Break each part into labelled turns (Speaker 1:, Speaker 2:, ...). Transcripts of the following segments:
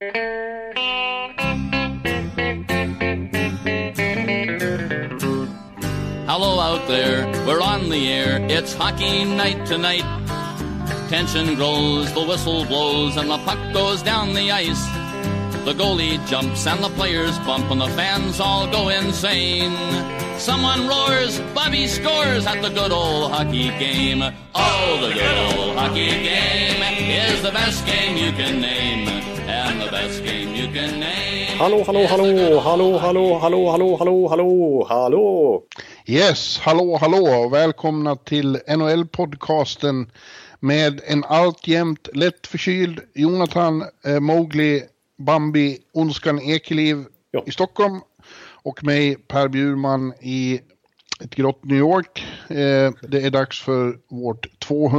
Speaker 1: Hello out there, we're on the air, it's hockey night tonight. Tension grows, the whistle blows, and the puck goes down the ice. The goalie jumps and the players bump and the fans all go insane. Someone roars, Bobby scores at the good old hockey game. Oh, the good old hockey game is the best game you can name. And the best game you can name.
Speaker 2: Hallå, hallå, hallå, hallå, hallå, hallå, hallå, hallå, hallå, hallå.
Speaker 3: Yes, hallå, hallå. Välkomna till NHL-podcasten med en alltjämt lätt förkyld Jonathan Mowgli Bambi Onskan Ekeliv i Stockholm och mig Per Bjurman i ett grått New York. Det är dags för vårt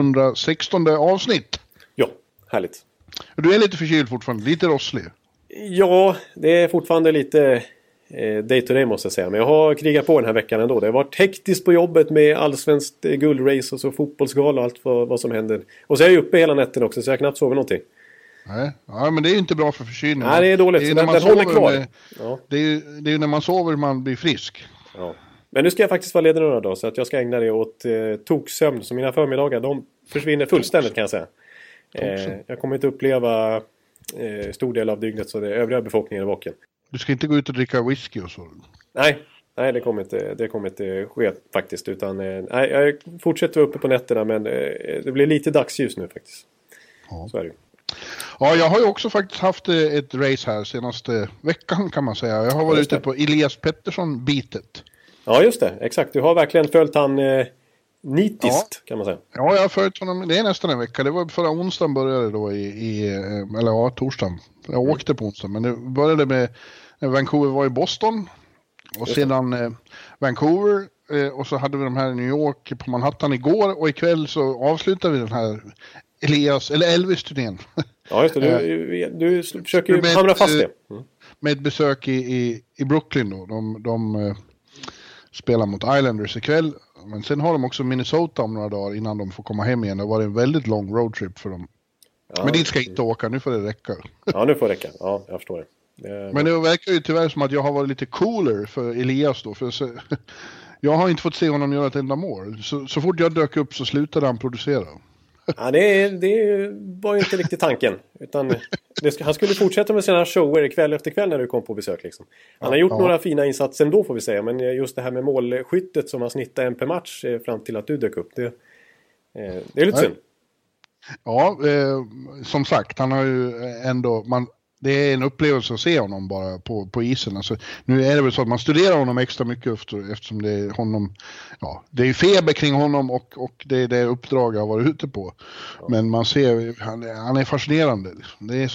Speaker 3: 216 avsnitt.
Speaker 2: Ja, härligt.
Speaker 3: Du är lite förkyld fortfarande, lite rosslig.
Speaker 2: Ja, det är fortfarande lite day to day måste jag säga. Men jag har krigat på den här veckan ändå. Det har varit hektiskt på jobbet med allsvenskt guldrace och så fotbollsgal och allt vad som händer. Och så är jag uppe hela natten också så jag knappt sover någonting.
Speaker 3: Nej, ja, men det är ju inte bra för förkylning.
Speaker 2: Nej, det är dåligt.
Speaker 3: Det är
Speaker 2: så
Speaker 3: när
Speaker 2: den
Speaker 3: man
Speaker 2: håller
Speaker 3: sover
Speaker 2: kvar.
Speaker 3: Ja. Det är ju när man sover man blir frisk.
Speaker 2: Ja. Men nu ska jag faktiskt vara ledig några dagar så att jag ska ägna det åt toksömn. Så mina förmiddagar, de försvinner fullständigt kan jag säga. Jag kommer inte uppleva stor del av dygnet så det är övriga befolkningen är vaken. Du
Speaker 3: ska inte gå ut och dricka whisky och så?
Speaker 2: Nej, det kommer inte ske faktiskt. Utan, jag fortsätter uppe på nätterna men det blir lite dagsljus nu faktiskt. Ja. Så är det.
Speaker 3: Ja, jag har ju också faktiskt haft ett race här senaste veckan kan man säga. Jag har varit ute på Elias Pettersson-bitet.
Speaker 2: Ja, just det. Exakt. Du har verkligen följt han nitiskt kan man säga.
Speaker 3: Ja, jag har följt honom. Det är nästan en vecka. Det var förra onsdagen började då torsdagen. Jag åkte på onsdagen. Men det började med Vancouver var i Boston. Och sedan Vancouver. Och så hade vi de här i New York på Manhattan igår. Och ikväll så avslutade vi den här Elvis-turnén.
Speaker 2: Ja, just det. Du försöker ju hamra fast det.
Speaker 3: Med ett besök i Brooklyn då. De spelar mot Islanders ikväll. Men sen har de också Minnesota om några dagar innan de får komma hem igen. Det var en väldigt lång roadtrip för dem. Ja, men dit ska jag inte åka, nu får det räcka. Ja,
Speaker 2: nu får det räcka. Ja, jag förstår det.
Speaker 3: Men det verkar ju tyvärr som att jag har varit lite cooler för Elias då. För jag har inte fått se honom göra ett enda mål. Så fort jag dök upp så slutade han producera.
Speaker 2: Ja, det var ju inte riktigt tanken. Utan han skulle fortsätta med sina shower kväll efter kväll när du kom på besök. Liksom. Han har gjort några fina insatser ändå får vi säga. Men just det här med målskyttet som han snittar en per match fram till att du dök upp. Det är lite synd.
Speaker 3: Ja, som sagt, han har ju ändå... Det är en upplevelse att se honom bara på isen. Alltså, nu är det väl så att man studerar honom extra mycket eftersom det är honom... Ja, det är feber kring honom och det är det uppdrag jag har varit ute på. Ja. Men man ser, han är fascinerande. Det är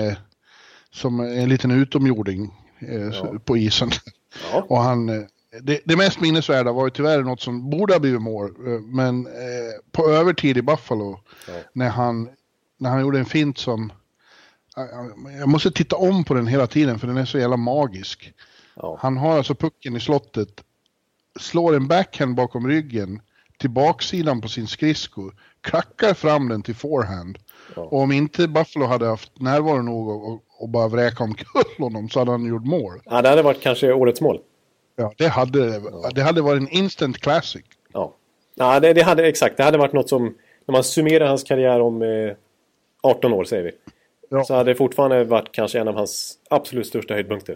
Speaker 3: som en liten utomjording på isen. Ja. Och det mest minnesvärda var ju tyvärr något som borde ha blivit mål. Men på övertid i Buffalo när han gjorde en fint som... Jag måste titta om på den hela tiden för den är så jävla magisk. Ja. Han har alltså pucken i slottet, slår en backhand bakom ryggen till baksidan på sin skridsko, krackar fram den till forehand. Ja. Och om inte Buffalo hade haft närvaro nog och bara vräka omkull honom så hade han gjort mål.
Speaker 2: Ja, det hade varit kanske årets mål.
Speaker 3: Ja, det hade varit en instant classic.
Speaker 2: Ja, det hade exakt. Det hade varit något som, när man summerar hans karriär om 18 år säger vi. Ja. Så hade det fortfarande varit kanske en av hans absolut största höjdpunkter.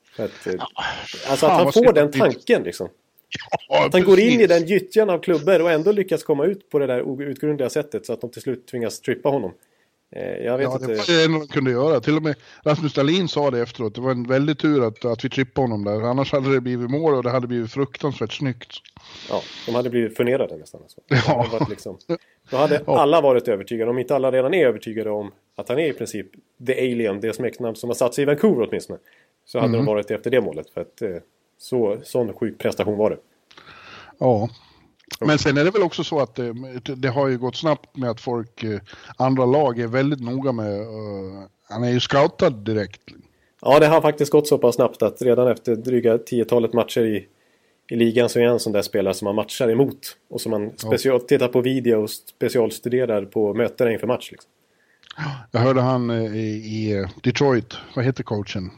Speaker 2: Att han får den tanken liksom. Ja, att han går in i den gyttjan av klubbar och ändå lyckas komma ut på det där outgrundliga sättet så att de till slut tvingas strippa honom. Jag vet inte.
Speaker 3: Det var det enda de kunde göra. Till och med Rasmus Dahlin sa det efteråt. Det var en väldigt tur att vi trippade honom där. Annars hade det blivit mål och det hade blivit fruktansvärt snyggt.
Speaker 2: Ja, de hade blivit förnedrade nästan. Alltså. Då hade alla varit övertygade. Om inte alla redan är övertygade om att han är i princip The Alien, det smeknamn som har satt sig i Vancouver åtminstone. Så hade de varit efter det målet. För att sån sjuk prestation var det.
Speaker 3: Ja. Men sen är det väl också så att det har ju gått snabbt med att andra lag är väldigt noga med, han är ju scoutad direkt.
Speaker 2: Ja, det har faktiskt gått så pass snabbt att redan efter dryga 10-talet matcher i ligan så är en sån där spelare som man matchar emot. Och som man tittar på video och specialstuderar på möten inför match. Liksom.
Speaker 3: Jag hörde han i Detroit, vad heter coachen?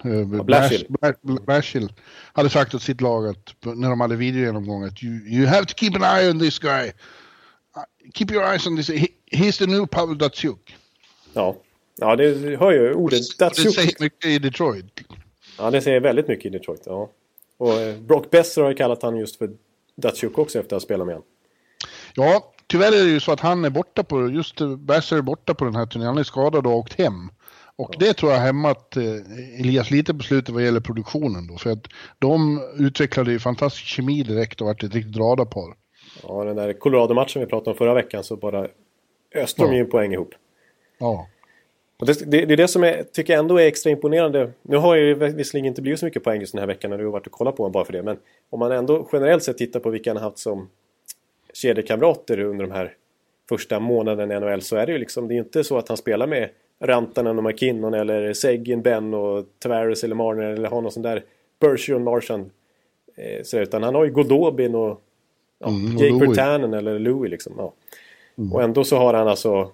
Speaker 3: Blashill hade sagt åt sitt lag att när de hade videogenomgång att you have to keep an eye on this guy. Keep your eyes on this. He's the new Pavel Datsyuk.
Speaker 2: Ja, det hör ju ordet Datsyuk.
Speaker 3: Det säger mycket i Detroit.
Speaker 2: Ja, det säger väldigt mycket i Detroit, ja. Och Brock Besser har ju kallat han just för Datsyuk också efter att ha spelat med han.
Speaker 3: Ja, tyvärr är det ju så att han är borta på, just Besser är borta på den här turnén. Han är skadad och åkt hem. Och det tror jag hämmat Elias lite på slutet vad gäller produktionen då. För att de utvecklade ju fantastisk kemi direkt och varit ett riktigt radarpar.
Speaker 2: Ja, den där Colorado-matchen vi pratade om förra veckan så bara öste de ju en poäng ihop.
Speaker 3: Ja.
Speaker 2: Och det är det som tycker jag ändå är extra imponerande. Nu har ju visserligen inte blivit så mycket poäng just den här veckan när du har varit och kollat på honom bara för det. Men om man ändå generellt sett tittar på vilka han har haft som kedjekamrater under de här första månaderna i NHL så är det ju liksom, det är inte så att han spelar med Rantanen och McKinnon eller Seguin, Ben och Tavares eller Marner eller har någon sån där Bergeron, Marchand utan han har ju Goldobin och Jake Virtanen eller Louis liksom. Ja. Och ändå så har han alltså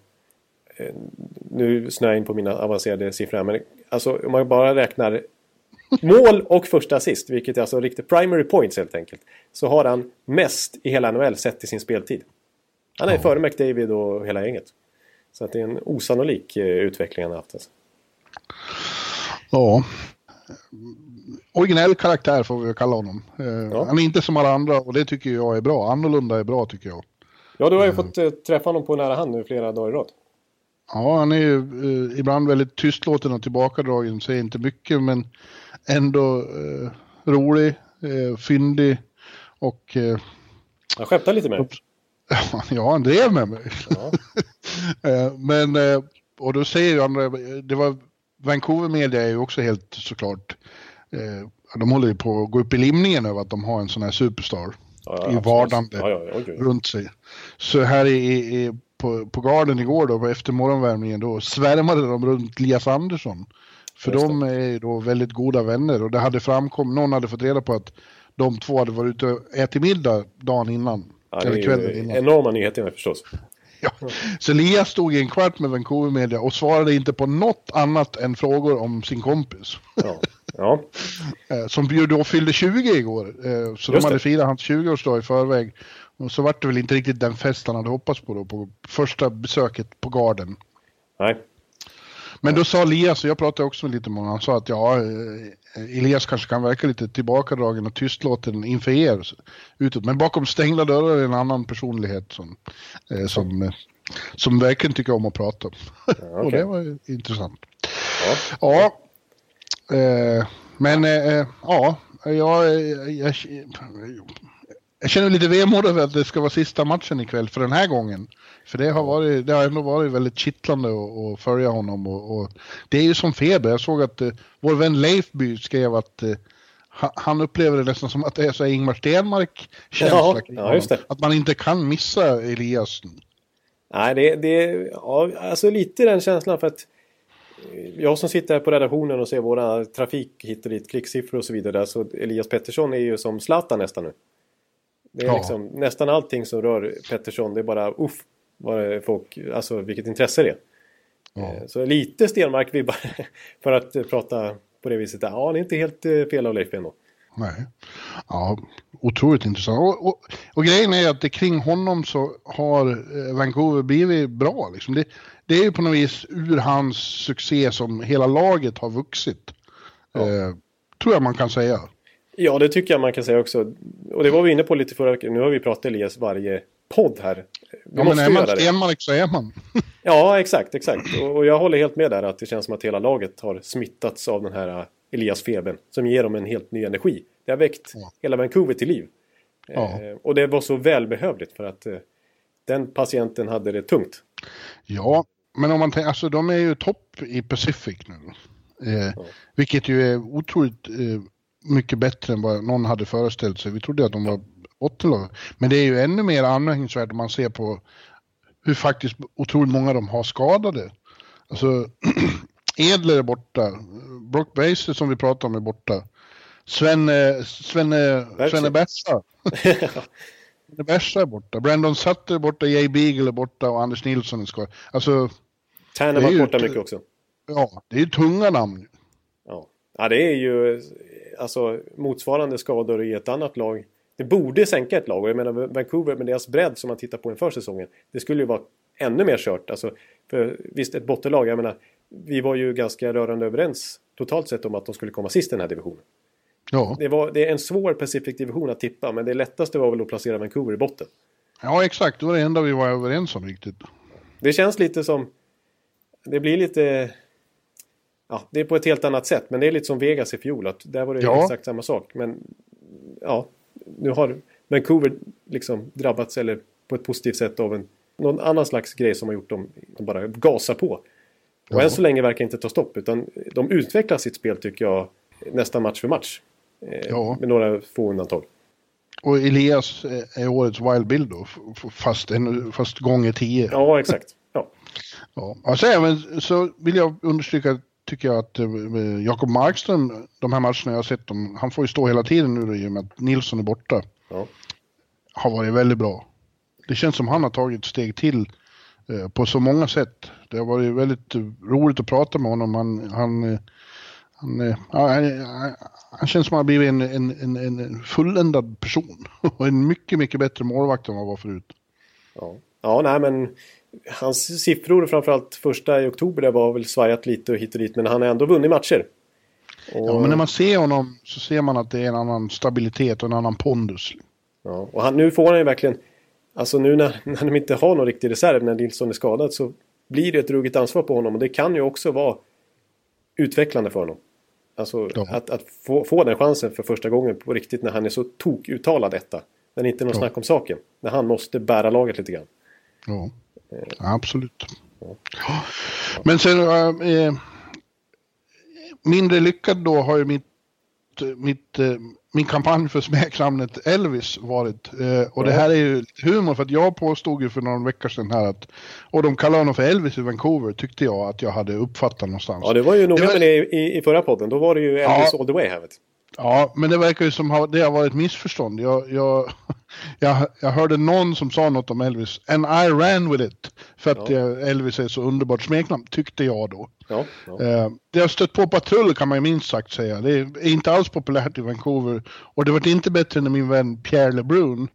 Speaker 2: nu snöar jag in på mina avancerade siffror här, men alltså om man bara räknar mål och första assist, vilket är alltså riktigt primary points helt enkelt, så har han mest i hela NHL sett i sin speltid. Han är före McDavid och hela gänget. Så att det är en osannolik utveckling han har haft. Alltså.
Speaker 3: Ja. Originell karaktär får vi kalla honom. Han är inte som alla andra och det tycker jag är bra. Annorlunda är bra tycker jag.
Speaker 2: Ja, du har ju fått träffa honom på nära hand nu flera dagar i rad.
Speaker 3: Ja, han är ju ibland väldigt tystlåten och tillbakadragen. Säger inte mycket men ändå rolig, fyndig och...
Speaker 2: Han skämtar lite med.
Speaker 3: Ja, han drev med mig. Ja. Men, och då säger ju andra, det var Vancouver Media är ju också helt såklart, de håller ju på att gå upp i limningen över att de har en sån här superstar i vardande runt sig. Så här på Garden igår då, efter morgonvärmningen då svärmade de runt Lias Andersson. För de är ju då väldigt goda vänner och det hade framkommit, någon hade fått reda på att de två hade varit ute och ätit middag dagen innan.
Speaker 2: Ja, det är ju enorma nyheter förstås.
Speaker 3: Ja. Så Elias stod i en kvart med Vancouver Media och svarade inte på något annat än frågor om sin kompis.
Speaker 2: Ja.
Speaker 3: Som ju då fyllde 20 igår. Så de hade firat hans 20-årsdag i förväg. Och så var det väl inte riktigt den fest han hade hoppats på då, på första besöket på Garden.
Speaker 2: Nej.
Speaker 3: Men då sa Elias, och jag pratade också med lite med honom, han sa att Elias kanske kan verka lite tillbakadragen och tystlåten inför er utåt. Men bakom stängda dörrar är en annan personlighet som verkligen tycker om att prata. Okay. Och det var ju intressant. Jag känner lite vemod över att det ska vara sista matchen ikväll för den här gången. För det har ändå varit väldigt kittlande att följa honom. Och det är ju som feber. Jag såg att vår vän Leifby skrev att han upplever det nästan som att det är så Ingmar Stenmark-känsla.
Speaker 2: Ja, just det.
Speaker 3: Att man inte kan missa Elias.
Speaker 2: Nej, alltså lite den känslan för att jag som sitter här på redaktionen och ser våra trafik hit och dit, klicksiffror och så vidare. Så Elias Pettersson är ju som Zlatan nästan nu. Det är liksom nästan allting som rör Pettersson, det är bara vad folk, alltså vilket intresse det är. Så lite Stenmark vi bara för att prata på det viset. Ja, det är inte helt fel av Leif ändå.
Speaker 3: Nej. Ja, otroligt intressant. Och grejen är att det kring honom så har Vancouver blivit bra. Liksom. Det är ju på något vis ur hans succé som hela laget har vuxit. Tror jag man kan säga. Ja,
Speaker 2: det tycker jag man kan säga också. Och det var vi inne på lite förra veckan. Nu har vi pratat Elias varje podd här.
Speaker 3: Men är man Stenmark så är man.
Speaker 2: Ja, exakt. Och jag håller helt med där att det känns som att hela laget har smittats av den här Elias-febern som ger dem en helt ny energi. Det har väckt hela Vancouver till liv. Och det var så välbehövligt för att den patienten hade det tungt.
Speaker 3: Ja, men om man tänker, alltså de är ju topp i Pacific nu. Vilket ju är otroligt mycket bättre än vad någon hade föreställt sig. Vi trodde att de var bottenlag. Men det är ju ännu mer anmärkningsvärt om man ser på hur faktiskt otroligt många de har skadade. Alltså Edler är borta. Brock Baser som vi pratade om är borta. Svenne Bersa. Svenne Bersa är borta. Brandon Sutter är borta. Jay Beagle är borta och Anders Nilsson är skadad. Alltså
Speaker 2: Tanner var borta mycket också.
Speaker 3: Ja, det är ju tunga namn.
Speaker 2: Ja, det är ju alltså motsvarande skador i ett annat lag. Det borde sänka ett lag. Och jag menar Vancouver med deras bredd som man tittar på inför säsongen. Det skulle ju vara ännu mer kört. Alltså, för visst, ett bottenlag, jag menar, vi var ju ganska rörande överens totalt sett om att de skulle komma sist i den här divisionen.
Speaker 3: Ja.
Speaker 2: Det är en svår Pacific division att tippa, men det lättaste var väl att placera Vancouver i botten.
Speaker 3: Ja, exakt. Det var det enda vi var överens om riktigt.
Speaker 2: Det känns lite som... Det blir lite... Ja, det är på ett helt annat sätt. Men det är lite som Vegas i fjol. Att där var det exakt samma sak. Men ja, nu har Vancouver liksom drabbats eller på ett positivt sätt av någon annan slags grej som har gjort dem bara gasa på. Och än så länge verkar inte ta stopp. Utan de utvecklar sitt spel tycker jag nästan match för match. Med några få undantag. Och
Speaker 3: Elias är årets Wild Bill då. Fast gånger 10.
Speaker 2: Ja, exakt. Ja.
Speaker 3: Alltså, även så vill jag understryka, tycker jag att Jakob Markström, de här matcherna jag har sett dem, han får ju stå hela tiden nu då, i och med att Nilsson är borta. Ja. Har varit väldigt bra. Det känns som han har tagit ett steg till på så många sätt. Det har varit väldigt roligt att prata med honom. Han känns som att han har blivit en fulländad person. Och en mycket, mycket bättre målvakt än vad han var förut.
Speaker 2: Ja, nej men hans siffror framförallt första i oktober det var väl svajat lite och hit och dit. Men han har ändå vunnit matcher.
Speaker 3: Ja, men när man ser honom så ser man att det är en annan stabilitet och en annan pondus.
Speaker 2: Ja, och nu får han ju verkligen... Alltså nu när de inte har någon riktig reserv när Nilsson är skadad så blir det ett ruggigt ansvar på honom. Och det kan ju också vara utvecklande för honom. Alltså att få den chansen för första gången på riktigt när han är så uttalad detta. När det inte är någon snack om saken. När han måste bära laget lite grann.
Speaker 3: Ja, absolut. Ja. Men sen mindre lyckad då har ju min kampanj för smeknamnet Elvis varit. Och det här är ju humor för att jag påstod ju för några veckor sedan här att och de kallar honom för Elvis i Vancouver tyckte jag att jag hade uppfattat någonstans.
Speaker 2: Ja, det var ju noga med det i förra podden. Då var det ju Elvis all the way här vet.
Speaker 3: Ja, men det verkar ju som det har varit missförstånd. Jag hörde någon som sa något om Elvis. And I ran with it. För att Elvis är så underbart smeknamn, tyckte jag då. Det har stött på patrull kan man ju minst sagt säga. Det är inte alls populärt i Vancouver. Och det var inte bättre när min vän Pierre LeBrun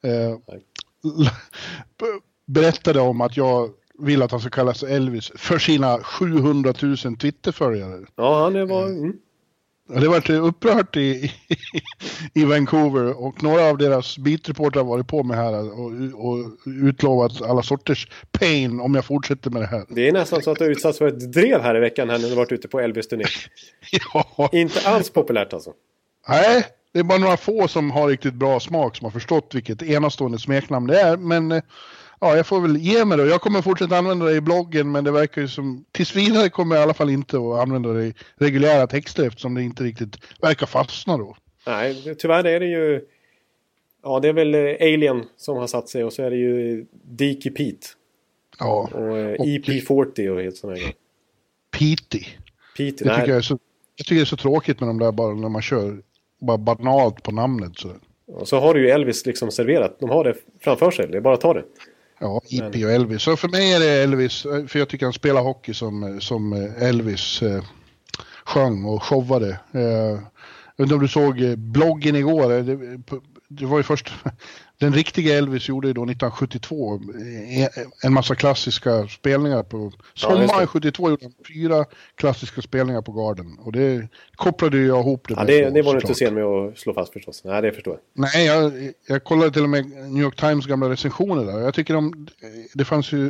Speaker 3: berättade om att jag vill att han ska kallas Elvis för sina 700 000 Twitterföljare.
Speaker 2: Ja, han var...
Speaker 3: Det var upprört i Vancouver och några av deras beatreportrar har varit på med här och utlovat alla sorters pain om jag fortsätter med det här.
Speaker 2: Det är nästan så att du har utsatts för ett drev här i veckan när du har varit ute på Elvis-turné.
Speaker 3: Ja.
Speaker 2: Inte alls populärt alltså.
Speaker 3: Nej, det är bara några få som har riktigt bra smak som har förstått vilket enastående smeknamn det är. Men ja, jag får väl ge mig då. Jag kommer fortsätta använda det i bloggen men det verkar ju som tills vidare kommer jag i alla fall inte att använda det i reguljära texter eftersom det inte riktigt verkar fastna då.
Speaker 2: Nej, tyvärr är det ju ja, det är väl Alien som har satt sig och så är det ju Dicky Pete.
Speaker 3: Ja.
Speaker 2: Och EP40 och helt sådana grejer.
Speaker 3: Pete, jag tycker det är så tråkigt med de där bara när man kör bara banalt på namnet så.
Speaker 2: Och så har du ju Elvis liksom serverat. De har det framför sig, det är bara att ta det.
Speaker 3: Ja, IP och Elvis. Så för mig är det Elvis, för jag tycker han spelar hockey som Elvis sjöng och showade. Om du såg bloggen igår, det var ju först, den riktiga Elvis gjorde ju då 1972 en massa klassiska spelningar på, sommaren 72 gjorde han 4 klassiska spelningar på Garden. Och det kopplade jag ihop det med.
Speaker 2: Ja, det var du inte sen med att slå fast förstås. Nej, det förstår jag.
Speaker 3: Nej, jag kollade till och med New York Times gamla recensioner där. Jag tycker det fanns ju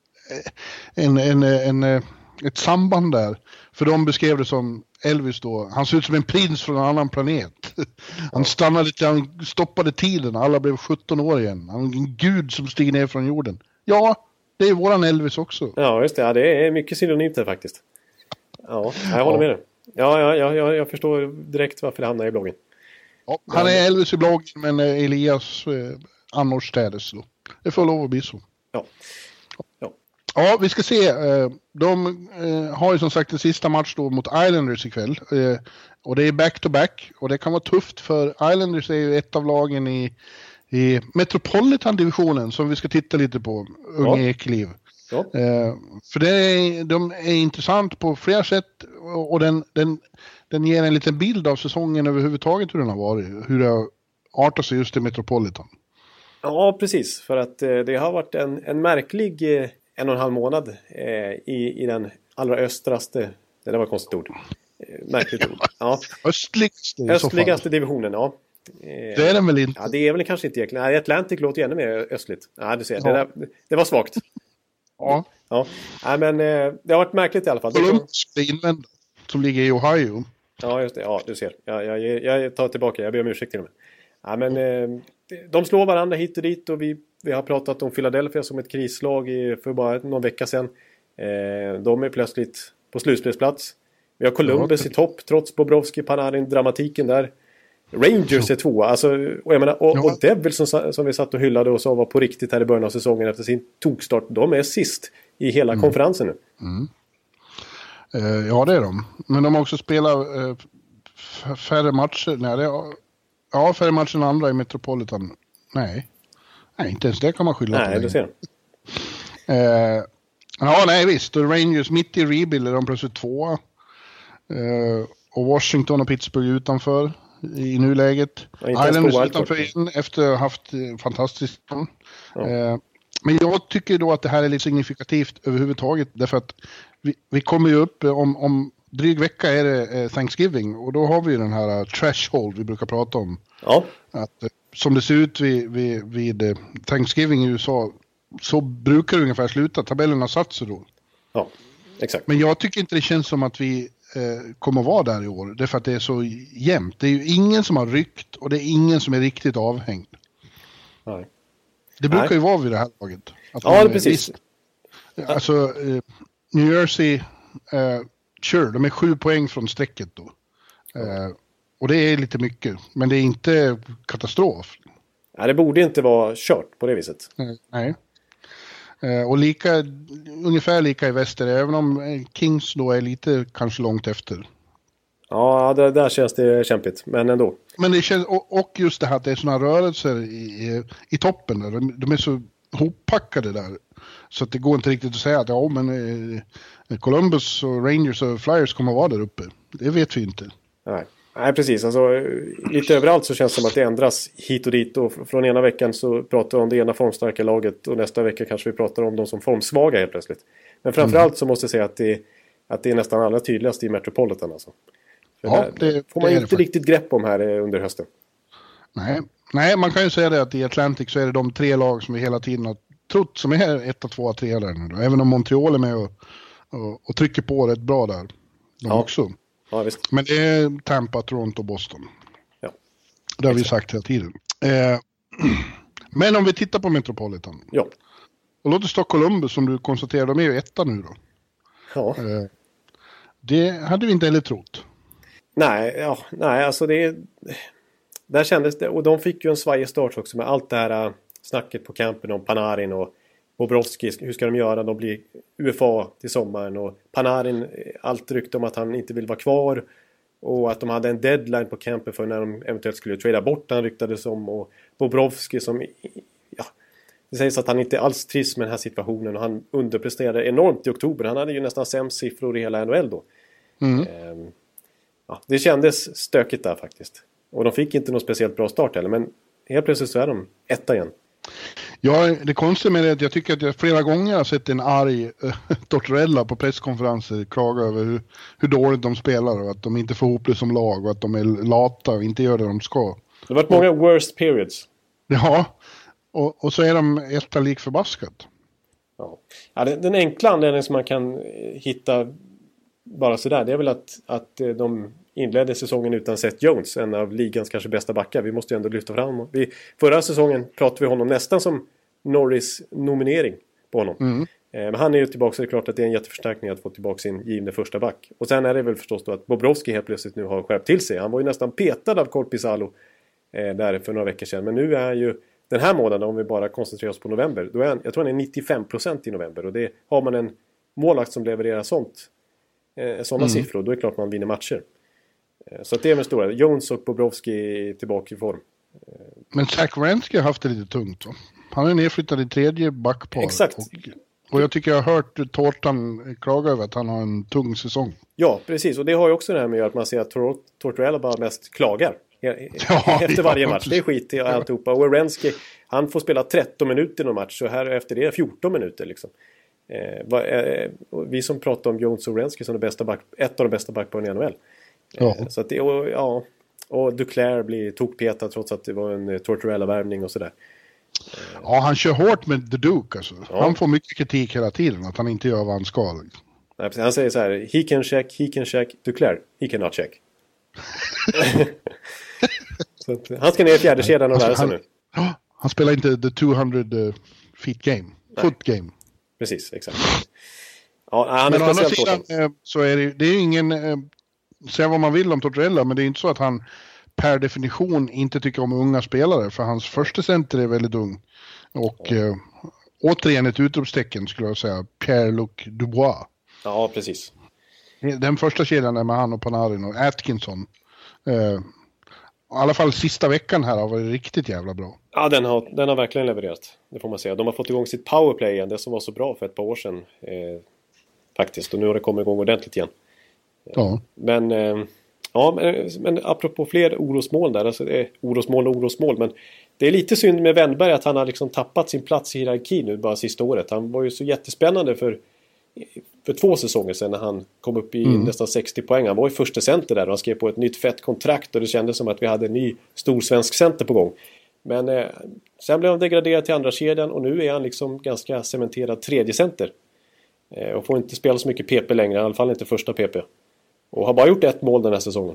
Speaker 3: ett samband där. För de beskrev det som Elvis då. Han ser ut som en prins från en annan planet. Han stannade lite, han stoppade tiden. Alla blev 17 år igen. Han är en gud som stiger ner från jorden. Ja, det är våran Elvis också.
Speaker 2: Ja, just det. Ja, det är mycket synonymt där faktiskt. Ja, jag håller med dig. Ja, jag förstår direkt varför det hamnar i bloggen.
Speaker 3: Ja, han är Elvis i bloggen, men Elias annorstädes då. Det får lov att bli så.
Speaker 2: Ja.
Speaker 3: Ja, vi ska se. De har ju som sagt en sista match då mot Islanders ikväll. Och det är back-to-back. Och det kan vara tufft för Islanders är ju ett av lagen i Metropolitan-divisionen som vi ska titta lite på. Unge Ekliv.
Speaker 2: Ja.
Speaker 3: För de är intressant på flera sätt och den ger en liten bild av säsongen överhuvudtaget hur den har varit. Hur det har artat sig just i Metropolitan.
Speaker 2: Ja, precis. För att det har varit en märklig 1,5 månad i den allra östraste, det där var ett konstigt ord. Märkligt ord. Ja. Östligaste divisionen, ja.
Speaker 3: Det är den väl inte?
Speaker 2: Ja, det är väl kanske inte egentligen. Nej, Atlantic låter ju ännu mer östligt. Ja, du ser. Ja. Det var svagt.
Speaker 3: Ja.
Speaker 2: Nej, men det har varit märkligt i alla fall.
Speaker 3: Columbus invända, som ligger i Ohio.
Speaker 2: Ja, just det. Ja, du ser. Jag tar tillbaka. Jag ber om ursäkt till och med. Ja, men de slår varandra hit och dit och vi har pratat om Philadelphia som ett krislag för bara någon vecka sedan. De är plötsligt på slutspelsplats. Vi har Columbus i topp trots Bobrovsky, Panarin, dramatiken där. Rangers är 2. Alltså, och Devils som vi satt och hyllade och sa var på riktigt här i början av säsongen efter sin tokstart. De är sist i hela konferensen nu.
Speaker 3: Ja, det är de. Men de har också spelat färre matcher. Nej, färre matcher än andra i Metropolitan. Nej, inte ens det kan man skylla på.
Speaker 2: Nej, det ser
Speaker 3: nej visst. Och Rangers mitt i rebuild är de plötsligt 2. Och Washington och Pittsburgh utanför i nuläget. Islanders utanför igen efter att ha haft fantastiskt. Men jag tycker då att det här är lite signifikativt överhuvudtaget. Därför att vi kommer ju upp om dryg vecka är det Thanksgiving. Och då har vi den här threshold vi brukar prata om.
Speaker 2: Ja.
Speaker 3: Att, som det ser ut vid Thanksgiving i USA så brukar det ungefär sluta. Tabellen har satt sig då.
Speaker 2: Ja, exakt.
Speaker 3: Men jag tycker inte det känns som att vi kommer vara där i år. Därför att det är så jämnt. Det är ju ingen som har ryckt och det är ingen som är riktigt avhängd.
Speaker 2: Nej.
Speaker 3: Det brukar ju vara vid det här laget.
Speaker 2: Ja, precis.
Speaker 3: Alltså, New Jersey, de är 7 poäng från strecket då. Och det är lite mycket. Men det är inte katastrof.
Speaker 2: Nej, det borde inte vara kört på det viset.
Speaker 3: Nej. Och ungefär lika i väster, även om Kings då är lite kanske långt efter.
Speaker 2: Ja, där känns det kämpigt, men ändå.
Speaker 3: Men det känns, och just det här att det är såna rörelser i toppen där. De är så hoppackade där. Så att det går inte riktigt att säga att Columbus och Rangers och Flyers kommer att vara där uppe. Det vet vi inte.
Speaker 2: Nej, precis. Alltså, lite överallt så känns det som att det ändras hit och dit. Och från ena veckan så pratar vi om det ena formstarka laget. Och nästa vecka kanske vi pratar om de som formsvaga helt plötsligt. Men framförallt så måste jag säga att det är nästan allra tydligast i Metropolitan. Alltså. Det får man inte riktigt grepp om här under hösten.
Speaker 3: Nej, man kan ju säga det att i Atlantic så är det de 3 lag som vi hela tiden har trott som är 1, 2, 3 där nu då. Även om Montreal är med och trycker på rätt bra där. De också.
Speaker 2: Ja, visst.
Speaker 3: Men det är Tampa, Toronto, Boston.
Speaker 2: Ja.
Speaker 3: Det har vi sagt hela tiden. Men om vi tittar på Metropolitan.
Speaker 2: Ja.
Speaker 3: Och låt oss ta Columbus som du konstaterar, de är ju 1 nu då.
Speaker 2: Ja.
Speaker 3: Det hade vi inte heller trott.
Speaker 2: Nej, alltså där kändes det, och de fick ju en svajig start också med allt det här snacket på campen om Panarin och Bobrovsky, hur ska de göra? De blir UFA till sommaren och Panarin, allt rykte om att han inte vill vara kvar och att de hade en deadline på campen för när de eventuellt skulle trada bort han ryktades om och Bobrovsky som, det sägs att han inte alls trivs med den här situationen och han underpresterade enormt i oktober. Han hade ju nästan sämst siffror i hela NHL då. Det kändes stökigt där faktiskt. Och de fick inte någon speciellt bra start heller, men helt plötsligt så är de 1 igen.
Speaker 3: Ja, det konstiga med det är att jag tycker att jag flera gånger har sett en arg Tortorella på presskonferenser klaga över hur dåligt de spelar och att de inte får ihop det som lag och att de är lata och inte gör det de ska.
Speaker 2: Det har varit många worst periods.
Speaker 3: Ja, och så är de 1 lik förbaskat.
Speaker 2: Ja, den enkla anledningen som man kan hitta bara sådär, det är väl att de inledde säsongen utan Seth Jones, en av ligans kanske bästa backar. Vi måste ju ändå lyfta fram. Förra säsongen pratade vi honom nästan som Norris nominering på honom. Men han är ju tillbaka, så det är klart att det är en jätteförstärkning att få tillbaka sin givna första back. Och sen är det väl förstås då att Bobrovsky helt plötsligt nu har skärpt till sig. Han var ju nästan petad av Korpisalo där för några veckor sedan. Men nu är ju den här månaden, om vi bara koncentrerar oss på november, då är jag tror han är 95% i november. Och det har man en målvakt som levererar sådana siffror, då är det klart man vinner matcher. Så att det är med stora. Jones och Bobrovsky tillbaka i form.
Speaker 3: Men Zach Werenski har haft det lite tungt va? Han är nedflyttad i 3:e backpar.
Speaker 2: Exakt.
Speaker 3: Och jag tycker jag har hört Tårtan klaga över att han har en tung säsong.
Speaker 2: Ja, precis. Och det har ju också det här med att man ser att Tortorella bara mest klagar efter varje match. Det är skit i alltihopa. Och Werenski, han får spela 13 minuter i någon match. Så här efter det är 14 minuter liksom. Vi som pratar om Jones och Werenski som ett av de bästa backparen i NHL. Så att det, och Duclair blir tokpetad trots att det var en Tortorella-värvning och sådär.
Speaker 3: Ja, han kör hårt med The Duke alltså. Ja. Han får mycket kritik hela tiden att han inte gör vad han ska. Liksom.
Speaker 2: Nej, han säger så här: he can check, Duclair, he cannot check. Så att, han ska ner i fjärde kedjan och lära sig nu.
Speaker 3: Han spelar inte the 200 feet game, foot game.
Speaker 2: Precis, exakt. Ja, han
Speaker 3: men
Speaker 2: är
Speaker 3: å andra sidan så är det är ingen, säga vad man vill om Tortorella, men det är inte så att han per definition inte tycker om unga spelare, för hans första center är väldigt ung. Och återigen ett utropstecken skulle jag säga, Pierre-Luc Dubois.
Speaker 2: Ja, precis.
Speaker 3: Den första kedjan är med han och Panarin och Atkinson. I alla fall sista veckan här har varit riktigt jävla bra.
Speaker 2: Ja, den har verkligen levererat. Det får man säga. De har fått igång sitt powerplay igen, det som var så bra för ett par år sedan. Faktiskt, och nu har det kommit igång ordentligt igen.
Speaker 3: Ja.
Speaker 2: Men apropå fler orosmål där, alltså orosmål, men det är lite synd med Wennberg att han har liksom tappat sin plats i hierarkin nu bara sista året. Han var ju så jättespännande för 2 säsonger sedan när han kom upp i nästan 60 poäng. Han var ju första center där och han skrev på ett nytt fett kontrakt och det kändes som att vi hade en ny stor svensk center på gång. Men sen blev han degraderad till andra kedjan och nu är han liksom ganska cementerad tredje center. Och får inte spela så mycket PP längre, i alla fall inte första PP. Och har bara gjort 1 mål den här säsongen.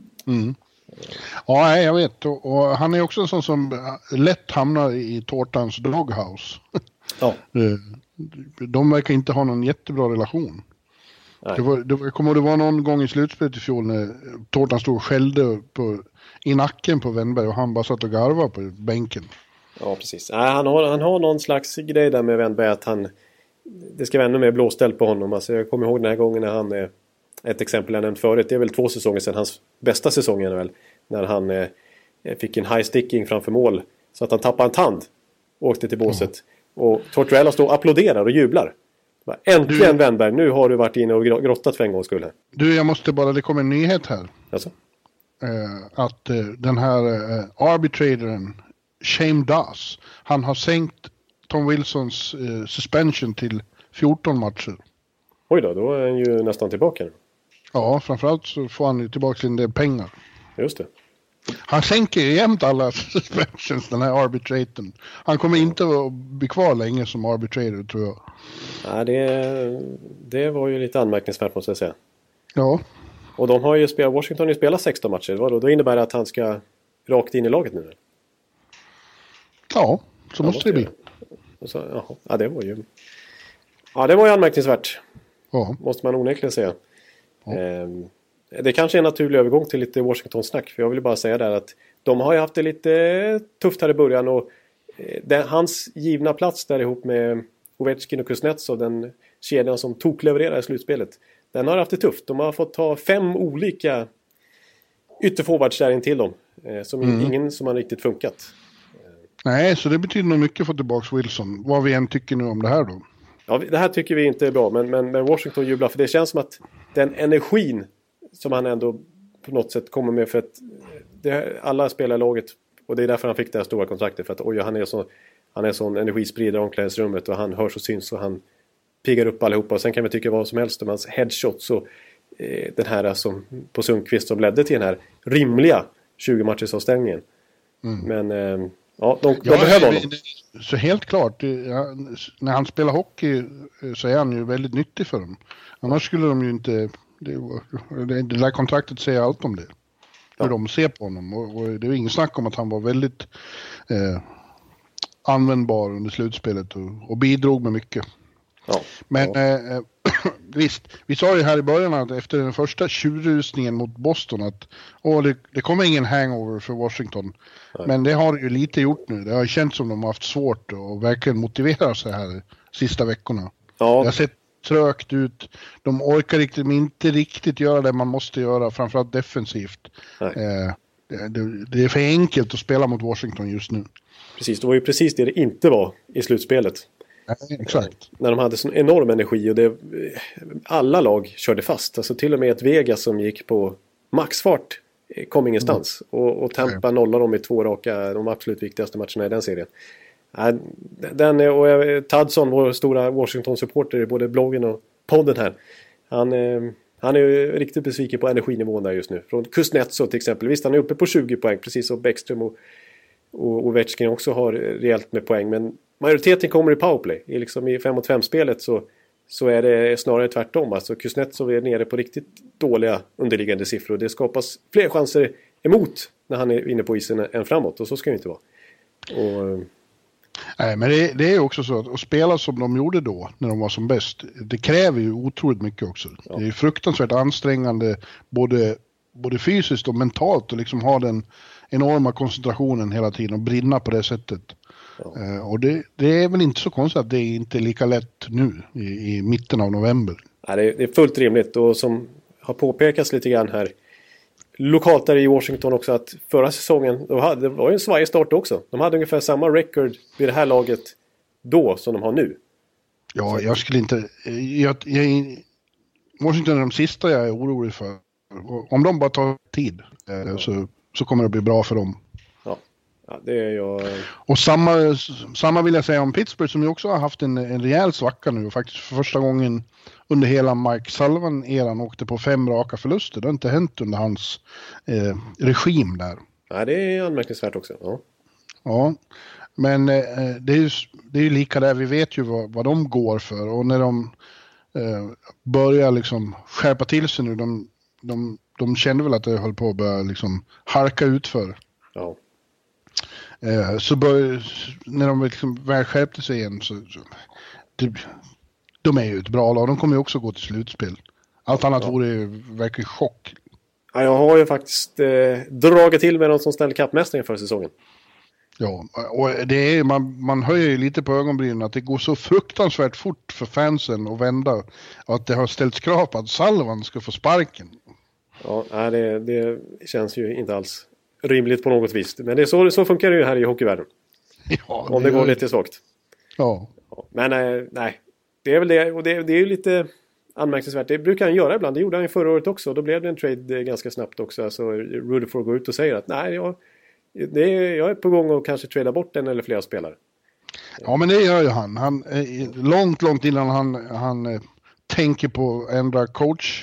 Speaker 3: Ja, jag vet. Och han är också en sån som lätt hamnar i Tårtans doghouse.
Speaker 2: Ja.
Speaker 3: De verkar inte ha någon jättebra relation. Det var någon gång i slutspelet i fjol när Tårtan stod och skällde i nacken på Wennberg och han bara satt och garvade på bänken.
Speaker 2: Ja, precis. Han har någon slags grej där med Wennberg att det ska vara ännu mer blåställ på honom. Alltså, jag kommer ihåg den här gången när han... Ett exempel jag nämnt förut, det är väl 2 säsonger sedan, hans bästa säsong är väl, när han fick en high sticking framför mål så att han tappade en tand och åkte till båset. Och Tortorella står och applåderar och jublar. Äntligen Wennberg, nu har du varit inne och grottat för en gångs skull här.
Speaker 3: Jag måste bara, det kommer en nyhet här.
Speaker 2: Alltså?
Speaker 3: Att den här arbitratoren Shane Doss, han har sänkt Tom Wilsons suspension till 14 matcher.
Speaker 2: Oj då är han ju nästan tillbaka nu.
Speaker 3: Ja, framförallt så får han ju tillbaka en del pengar.
Speaker 2: Just det. Han
Speaker 3: sänker ju jämt alla suspensions, den här arbitratorn. Han kommer inte att bli kvar länge som arbitrator, tror jag.
Speaker 2: Ja, det var ju lite anmärkningsvärt, måste jag säga.
Speaker 3: Ja.
Speaker 2: Och Washington har ju spelat 16 matcher. Då innebär det att han ska rakt in i laget nu?
Speaker 3: Ja, så måste det bli.
Speaker 2: Det var ju... Ja, det var ju anmärkningsvärt.
Speaker 3: Ja.
Speaker 2: Måste man onekligen säga.
Speaker 3: Ja.
Speaker 2: Det kanske är en naturlig övergång till lite Washington-snack. För jag vill bara säga där att de har ju haft det lite tufft här i början. Och hans givna plats där ihop med Ovechkin och Kuznetsov, den kedjan som toklevererar i slutspelet, den har haft det tufft. De har fått ta 5 olika ytterforwards där in till dem. Ingen som har riktigt funkat.
Speaker 3: Nej, så det betyder nog mycket för tillbaka Wilson. Vad vi än tycker nu om det här då.
Speaker 2: Ja, det här tycker vi inte är bra, men Washington jublar, för det känns som att den energin som han ändå på något sätt kommer med, för att alla spelar i laget, och det är därför han fick det här stora kontraktet, för att han är sån energispridare i omklädningsrummet och han hörs och syns och han piggar upp allihopa. Och sen kan vi tycka vad som helst om hans headshots och den här som på Sundqvist som ledde till den här rimliga 20-matchersavstängningen. Men de behöver honom.
Speaker 3: Så helt klart, när han spelar hockey så är han ju väldigt nyttig för dem. Annars skulle de ju inte... Det där kontraktet säger allt om det. Hur de ser på honom. Och det är ingen snack om att han var väldigt användbar under slutspelet och bidrog med mycket. Ja. Men visst, vi sa ju här i början att efter den första tjurrusningen mot Boston att det kommer ingen hangover för Washington. Nej. Men det har ju lite gjort nu. Det har känts som de har haft svårt att verkligen motivera sig här sista veckorna. Ja. Det har sett trögt ut. De orkar inte riktigt göra det man måste göra, framförallt defensivt. Det är för enkelt att spela mot Washington just nu.
Speaker 2: Precis, det var ju precis det inte var i slutspelet.
Speaker 3: Exakt.
Speaker 2: När de hade sån enorm energi och alla lag körde fast. Alltså till och med ett Vegas som gick på maxfart kom ingenstans. Och Tampa nollade dem i 2 raka, de absolut viktigaste matcherna i den serien. Tudson, vår stora Washington-supporter i både bloggen och podden här. Han är ju riktigt besviken på energinivån där just nu. Från Kuznetsov till exempel. Visst, han är uppe på 20 poäng. Precis som Bäckström och Ovechkin också har rejält med poäng. Men majoriteten kommer i powerplay. I 5-mot-5-spelet så är det snarare tvärtom. Alltså Kuznetsov är nere på riktigt dåliga underliggande siffror. Det skapas fler chanser emot när han är inne på isen än framåt. Och så ska det inte vara.
Speaker 3: Nej, men det är också så att spela som de gjorde då när de var som bäst, det kräver ju otroligt mycket också. Ja. Det är fruktansvärt ansträngande både fysiskt och mentalt att liksom ha den enorma koncentrationen hela tiden och brinna på det sättet. Ja. Och det är väl inte så konstigt att det är inte lika lätt nu i mitten av november.
Speaker 2: Ja, det är fullt rimligt, och som har påpekats lite grann här lokalt där i Washington också, att förra säsongen det var ju en svajig start också. De hade ungefär samma record vid det här laget då som de har nu.
Speaker 3: Ja, jag skulle inte... Washington är de sista jag är orolig för. Om de bara tar tid så kommer det bli bra för dem.
Speaker 2: Ja, det är jag...
Speaker 3: Och samma vill jag säga om Pittsburgh, som ju också har haft en rejäl svacka nu. Och faktiskt för första gången under hela Mike Sullivan-eran åkte på 5 raka förluster. Det har inte hänt under hans regim där.
Speaker 2: Nej, det är anmärkningsvärt också.
Speaker 3: Ja, men det är ju lika där. Vi vet ju vad de går för. Och när de börjar liksom skärpa till sig nu, de kände väl att det höll på att börja liksom halka ut för.
Speaker 2: Ja.
Speaker 3: Så när de liksom väl skärpte sig igen de är ju ett bra lag. De kommer ju också gå till slutspel. Allt annat vore ju verkligen chock.
Speaker 2: Ja, jag har ju faktiskt dragit till med någon som ställde kappmästaren för säsongen.
Speaker 3: Ja, och det är, man höjer ju lite på ögonbrynen att det går så fruktansvärt fort för fansen att vända. Och att det har ställts krav på att Sullivan ska få sparken.
Speaker 2: Ja, det känns ju inte alls rimligt på något vis. Men det är så funkar det ju här i hockeyvärlden.
Speaker 3: Ja,
Speaker 2: om det går lite svagt.
Speaker 3: Ja.
Speaker 2: Men nej. Det är väl det. Och det är ju lite anmärkningsvärt. Det brukar han göra ibland. Det gjorde han ju förra året också. Då blev det en trade ganska snabbt också. Alltså Rutherford går ut och säger att nej, jag är på gång att kanske trada bort en eller flera spelare.
Speaker 3: Ja, men det gör ju han. Han långt innan han tänker på att ändra coach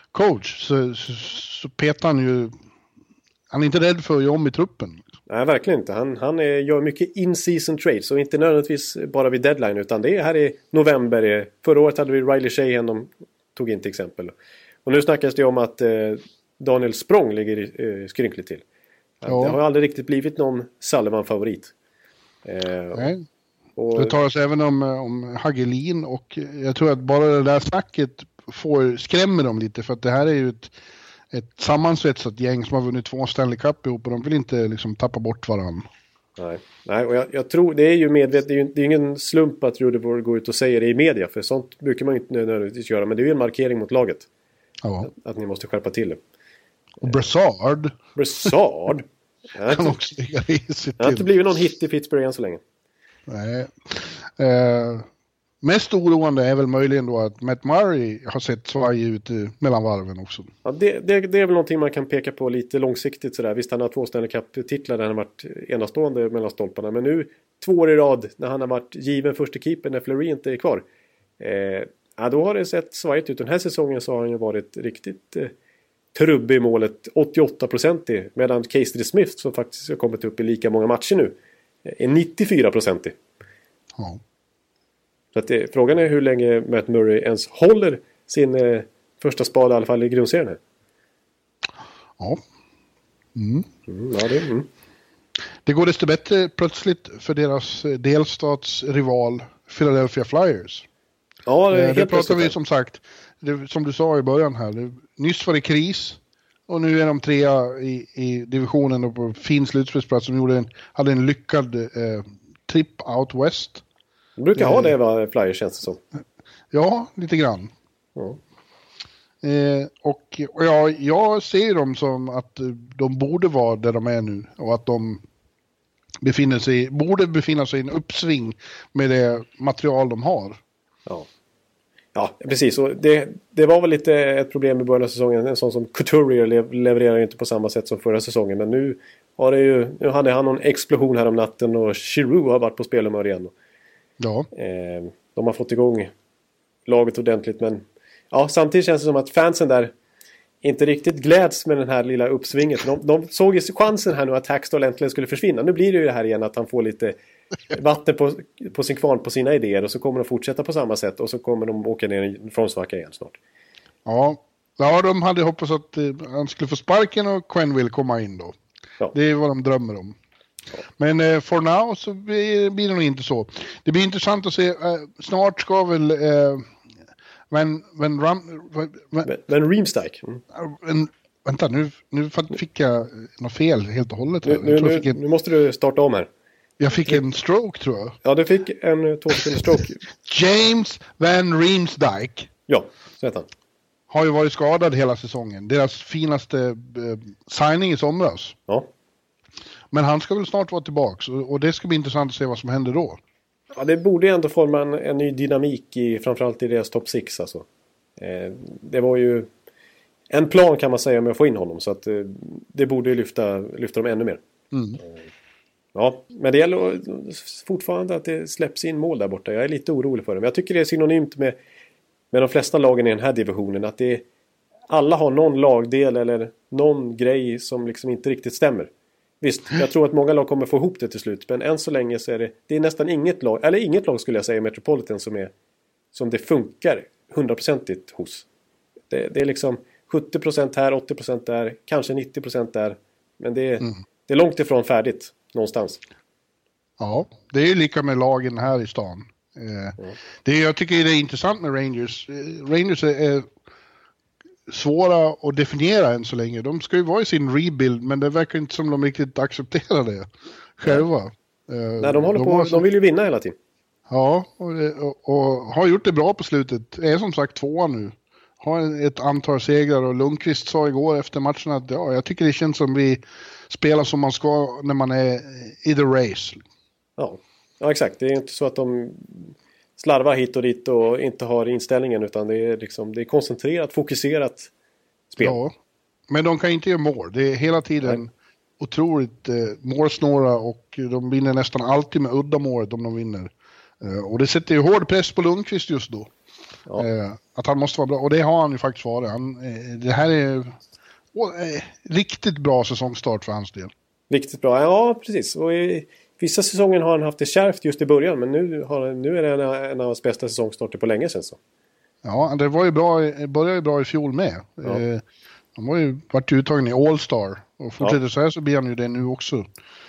Speaker 3: så petar han ju. Han är inte rädd för att göra om i truppen.
Speaker 2: Nej, verkligen inte. Han gör mycket in-season trades. Och inte nödvändigtvis bara vid deadline. Utan det är här i november. Förra året hade vi Riley Sheahan de tog in till exempel. Och nu snackas det om att Daniel Sprong ligger skrynkligt till. Ja. Det har aldrig riktigt blivit någon Sullivan-favorit.
Speaker 3: Nej. Det talas även om Hagelin. Och jag tror att bara det där snacket skrämmer dem lite. För att det här är ju ett sammansvetsat gäng som har vunnit 2 Stanley Cup ihop, och de vill inte liksom tappa bort varandra.
Speaker 2: Nej, och jag tror det är ju medvetet, det är ingen slump att Rutherford går ut och säger det i media, för sånt brukar man inte nödvändigtvis göra, men det är ju en markering mot laget.
Speaker 3: Ja.
Speaker 2: Att ni måste skärpa till det.
Speaker 3: Och Brassard
Speaker 2: kan
Speaker 3: också ligga risigt till.
Speaker 2: Det har inte blivit någon hit i Pittsburgh än så länge.
Speaker 3: Nej. Mest oroande är väl möjligen då att Matt Murray har sett svajig ut mellan varven också. Ja,
Speaker 2: det är väl någonting man kan peka på lite långsiktigt sådär. Visst, han har 2 Stanley Cup-titlar där han har varit enastående mellan stolparna. Men nu 2 år i rad när han har varit given första keeper när Fleury inte är kvar. Då har det sett svajigt ut. Den här säsongen så har han ju varit riktigt trubbig i målet. 88%, medan Casey Smith, som faktiskt har kommit upp i lika många matcher nu, är 94%.
Speaker 3: Ja.
Speaker 2: Så att frågan är hur länge Matt Murray ens håller sin första spade, i alla fall i grundserien här.
Speaker 3: Ja.
Speaker 2: Det
Speaker 3: går desto bättre plötsligt för deras delstatsrival Philadelphia Flyers.
Speaker 2: Ja,
Speaker 3: det pratar vi som sagt, som du sa i början här. Nyss var det kris, och nu är de 3 i divisionen och på fin slutspelsplats, som hade en lyckad trip out west.
Speaker 2: De brukar ha det, vad Flyers känns det som.
Speaker 3: Ja, lite grann.
Speaker 2: Ja.
Speaker 3: Och jag ser dem som att de borde vara där de är nu. Och att de borde befinna sig i en uppsving med det material de har.
Speaker 2: Ja, precis. Och det var väl lite ett problem i början av säsongen. En sån som Couturier levererar ju inte på samma sätt som förra säsongen. Men nu hade han någon explosion här om natten och Giroud har varit på spelhumör igen.
Speaker 3: Ja.
Speaker 2: De har fått igång laget ordentligt. Men ja, samtidigt känns det som att fansen där inte riktigt gläds med den här lilla uppsvinget. De såg ju chansen här nu att Hackstall äntligen skulle försvinna. Nu blir det ju det här igen att han får lite vatten på sin kvarn på sina idéer. Och så kommer de fortsätta på samma sätt. Och så kommer de åka ner från svacka igen snart.
Speaker 3: Ja, de hade hoppats att han skulle få sparken och Quenneville komma in då. Ja. Det är vad de drömmer om. Ja. Men for now så blir det nog inte så. Det blir intressant att se. Snart ska väl...
Speaker 2: Men Riemsdyk.
Speaker 3: Vänta, nu fick jag något fel helt och hållet.
Speaker 2: Nu måste du starta om här.
Speaker 3: Jag fick en stroke, tror jag.
Speaker 2: Ja, du fick en 2 sekunder stroke.
Speaker 3: James Van Riemsdyk.
Speaker 2: Ja, så heter han.
Speaker 3: Har ju varit skadad hela säsongen. Deras finaste signing i somras.
Speaker 2: Ja.
Speaker 3: Men han ska väl snart vara tillbaka. Och det ska bli intressant att se vad som händer då.
Speaker 2: Ja, det borde ändå forma en ny dynamik framförallt i deras top 6 alltså. Det var ju en plan kan man säga med att få in honom, så att det borde lyfta dem ännu mer. Ja, men det gäller fortfarande att det släpps in mål där borta. Jag är lite orolig för det, men jag tycker det är synonymt med de flesta lagen i den här divisionen, att alla har någon lagdel eller någon grej som liksom inte riktigt stämmer. Visst, jag tror att många lag kommer få ihop det till slut. Men än så länge så är det är nästan inget lag skulle jag säga i Metropolitan som det funkar 100% hos. Det är liksom 70% här, 80% där, kanske 90% där. Men det är långt ifrån färdigt någonstans. Ja,
Speaker 3: det är ju lika med lagen här i stan. Jag tycker det är intressant med Rangers. Rangers är svåra att definiera än så länge. De ska ju vara i sin rebuild, men det verkar inte som de riktigt accepterar det själva.
Speaker 2: Nej, de vill ju vinna hela tiden.
Speaker 3: Ja, och har gjort det bra på slutet. Är som sagt 2 nu. Har ett antal segrar, och Lundqvist sa igår efter matchen att jag tycker det känns som vi spelar som man ska när man är i the race.
Speaker 2: Ja, exakt. Det är inte så att de slarvar hit och dit och inte har inställningen, utan det är koncentrerat, fokuserat spel. Ja,
Speaker 3: men de kan inte göra mål. Det är hela tiden otroligt målsnåra, och de vinner nästan alltid med uddamålet om de vinner. Och det sätter ju hård press på Lundqvist just då. Ja. Att han måste vara bra, och det har han ju faktiskt varit. Det här är riktigt bra säsongstart för hans del. Riktigt bra, ja precis. Och vissa säsonger har han haft det kärvt just i början, men nu är det en av hans bästa säsongstarter på länge sedan så. Ja, det var ju började ju bra i fjol med. Ja. Han var ju varit uttagen i All-Star, och fortsätter så här så blir han ju det nu också.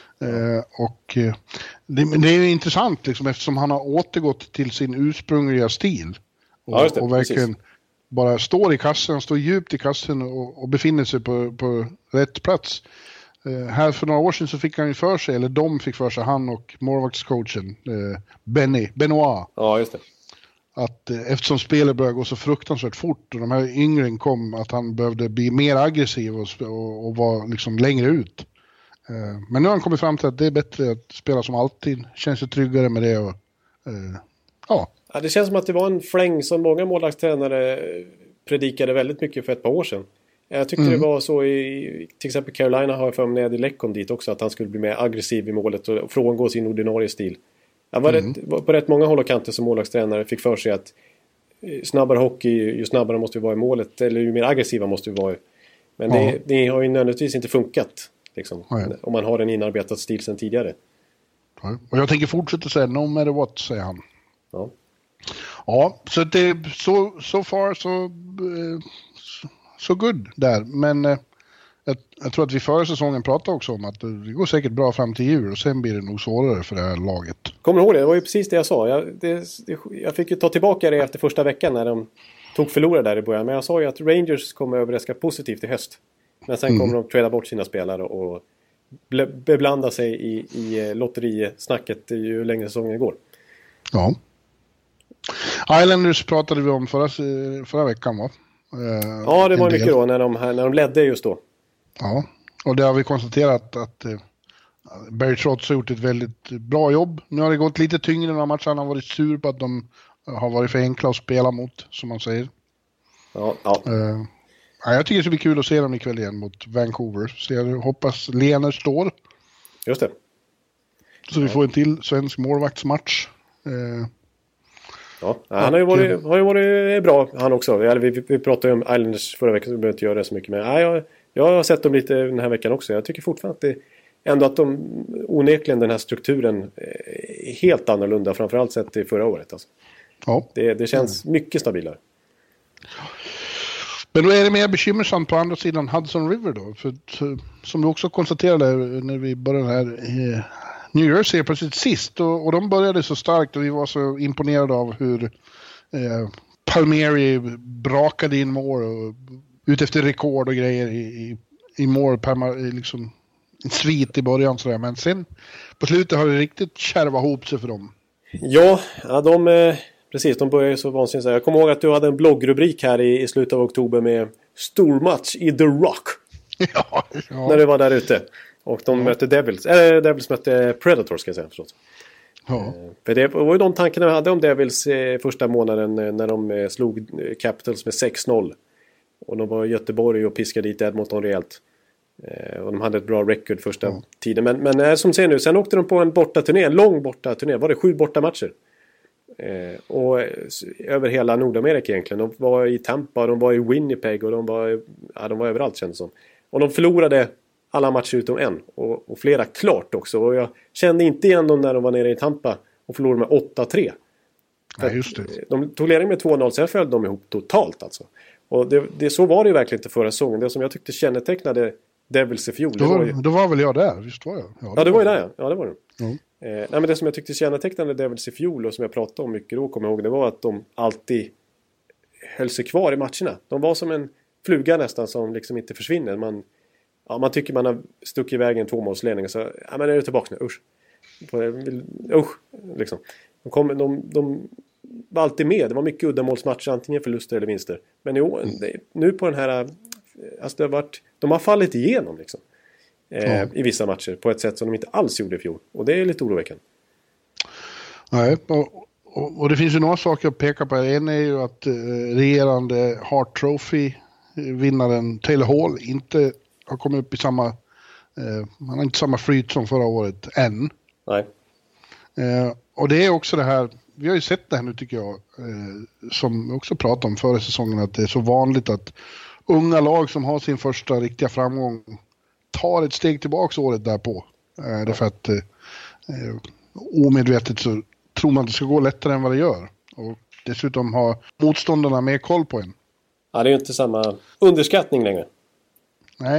Speaker 3: Och det är ju intressant liksom, eftersom han har återgått till sin ursprungliga stil. Och verkligen bara står i kassen, står djupt i kassen och befinner sig på rätt plats. Här för några år sedan så fick han ju för sig, eller de fick för sig, han och målvaktscoachen Benoit. Ja, just det. Att eftersom spelet började gå så fruktansvärt fort och de här yngren kom, att han behövde bli mer aggressiv och vara liksom längre ut. Men nu har han kommit fram till att det är bättre att spela som alltid. Känns det tryggare med det. Ja, det känns som att det var en fläng som många målvaktstränare predikade väldigt mycket för ett par år sedan. Jag tyckte det var så till exempel Carolina har för mig när Eddie kom dit också, att han skulle bli mer aggressiv i målet och frångå sin ordinarie stil. Jag var på rätt många håll och kanter som målvaktstränare fick för sig att snabbare hockey, ju snabbare måste vi vara i målet, eller ju mer aggressiva måste vi vara. Men det har ju nödvändigtvis inte funkat liksom, om man har en inarbetad stil sedan tidigare. Ja. Och jag tänker fortsätta säga no matter what, säger han. Ja, så det so far så good där, men jag tror att vi förra säsongen pratade också om att det går säkert bra fram till jul, och sen blir det nog svårare för det här laget. Kommer du ihåg det? Det var ju precis det jag sa. Jag fick ju ta tillbaka det efter första veckan när de tog förlorare där i början, men jag sa ju att Rangers kommer överraska positivt i höst. Men sen kommer de trada bort sina spelare och beblanda sig i lotterisnacket ju längre säsongen går. Ja. Islanders pratade vi om förra veckan, va? Ja, det var mycket då när de ledde just då. Ja, och det har vi konstaterat Barry Trotz har gjort ett väldigt bra jobb. Nu har det gått lite tyngre några matcher. Han har varit sur på att de har varit för enkla att spela mot, som man säger.
Speaker 2: Ja.
Speaker 3: Jag tycker det ska bli kul att se dem ikväll igen mot Vancouver. Så jag hoppas Lehner står.
Speaker 2: Just det.
Speaker 3: Så vi får en till svensk målvaktsmatch.
Speaker 2: Ja, han har ju varit bra han också. Vi pratade ju om Islanders förra veckan, så vi behöver inte göra det så mycket. Men jag har sett dem lite den här veckan också. Jag tycker fortfarande att det ändå att de onekligen den här strukturen är helt annorlunda, framförallt sett i förra året. Alltså. Ja. Det känns mycket stabilare.
Speaker 3: Men då är det mer bekymmersamt på andra sidan Hudson River då. För som du också konstaterade när vi började här New Jersey plötsligt sist. Och de började så starkt och vi var så imponerade av hur Palmieri brakade in mål och ut efter rekord och grejer i mål liksom en svit i början sådär. Men sen på slutet har det riktigt kärvat ihop sig för dem.
Speaker 2: Ja, precis, de börjar ju så vansinnigt. Jag kommer ihåg att du hade en bloggrubrik här i slutet av oktober med stormatch i The Rock. Ja. När du var där ute. Och de mötte Devils. Devils mötte Predators, ska jag säga, förstås. Ja. För det var ju de tankarna vi hade om Devils första månaden när de slog Capitals med 6-0. Och de var i Göteborg och piskade dit Edmonton rejält. Och de hade ett bra record första tiden. Men som ser nu, sen åkte de på en bortaturné, en lång bortaturné. Var det 7 bortamatcher? Och över hela Nordamerika egentligen. De var i Tampa, de var i Winnipeg och de var överallt, kändes som. Och de förlorade alla matcher utom en. Och flera klart också. Och jag kände inte igen dem när de var nere i Tampa och förlorade med 8-3.
Speaker 3: Ja, just det.
Speaker 2: De tog ledning med 2-0, sen följde de ihop totalt alltså. Och så var det ju verkligen inte förra säsongen. Det som jag tyckte kännetecknade Devils i fjol.
Speaker 3: Då var väl jag där, visst var jag?
Speaker 2: Ja, det var ju där. Ja, det var det. Nej, men det som jag tyckte kännetecknade Devils i fjol och som jag pratade om mycket då, kommer jag ihåg, det var att de alltid höll sig kvar i matcherna. De var som en fluga nästan som liksom inte försvinner. Man tycker man har stuckit iväg en 2-målsledning så ja, men är det tillbaka nu, usch liksom. De var alltid med. Det var mycket uddamålsmatcher, antingen förluster eller vinster. Men nu på den här alltså de har fallit igenom liksom. I vissa matcher på ett sätt som de inte alls gjorde i fjol. Och det är lite oroväckande.
Speaker 3: Nej, och det finns ju några saker att peka på. En är ju att regerande Hart Trophy-vinnaren Taylor Hall inte har kommit upp i samma han har inte samma flyt som förra året än.
Speaker 2: Nej.
Speaker 3: Och det är också det här, vi har ju sett det här nu tycker jag, som vi också pratade om förra säsongen, att det är så vanligt att unga lag som har sin första riktiga framgång tar ett steg tillbaka året därpå. Därför att omedvetet så tror man att det ska gå lättare än vad det gör. Och dessutom har motståndarna mer koll på en.
Speaker 2: Ja, det är ju inte samma underskattning längre.
Speaker 3: Nej.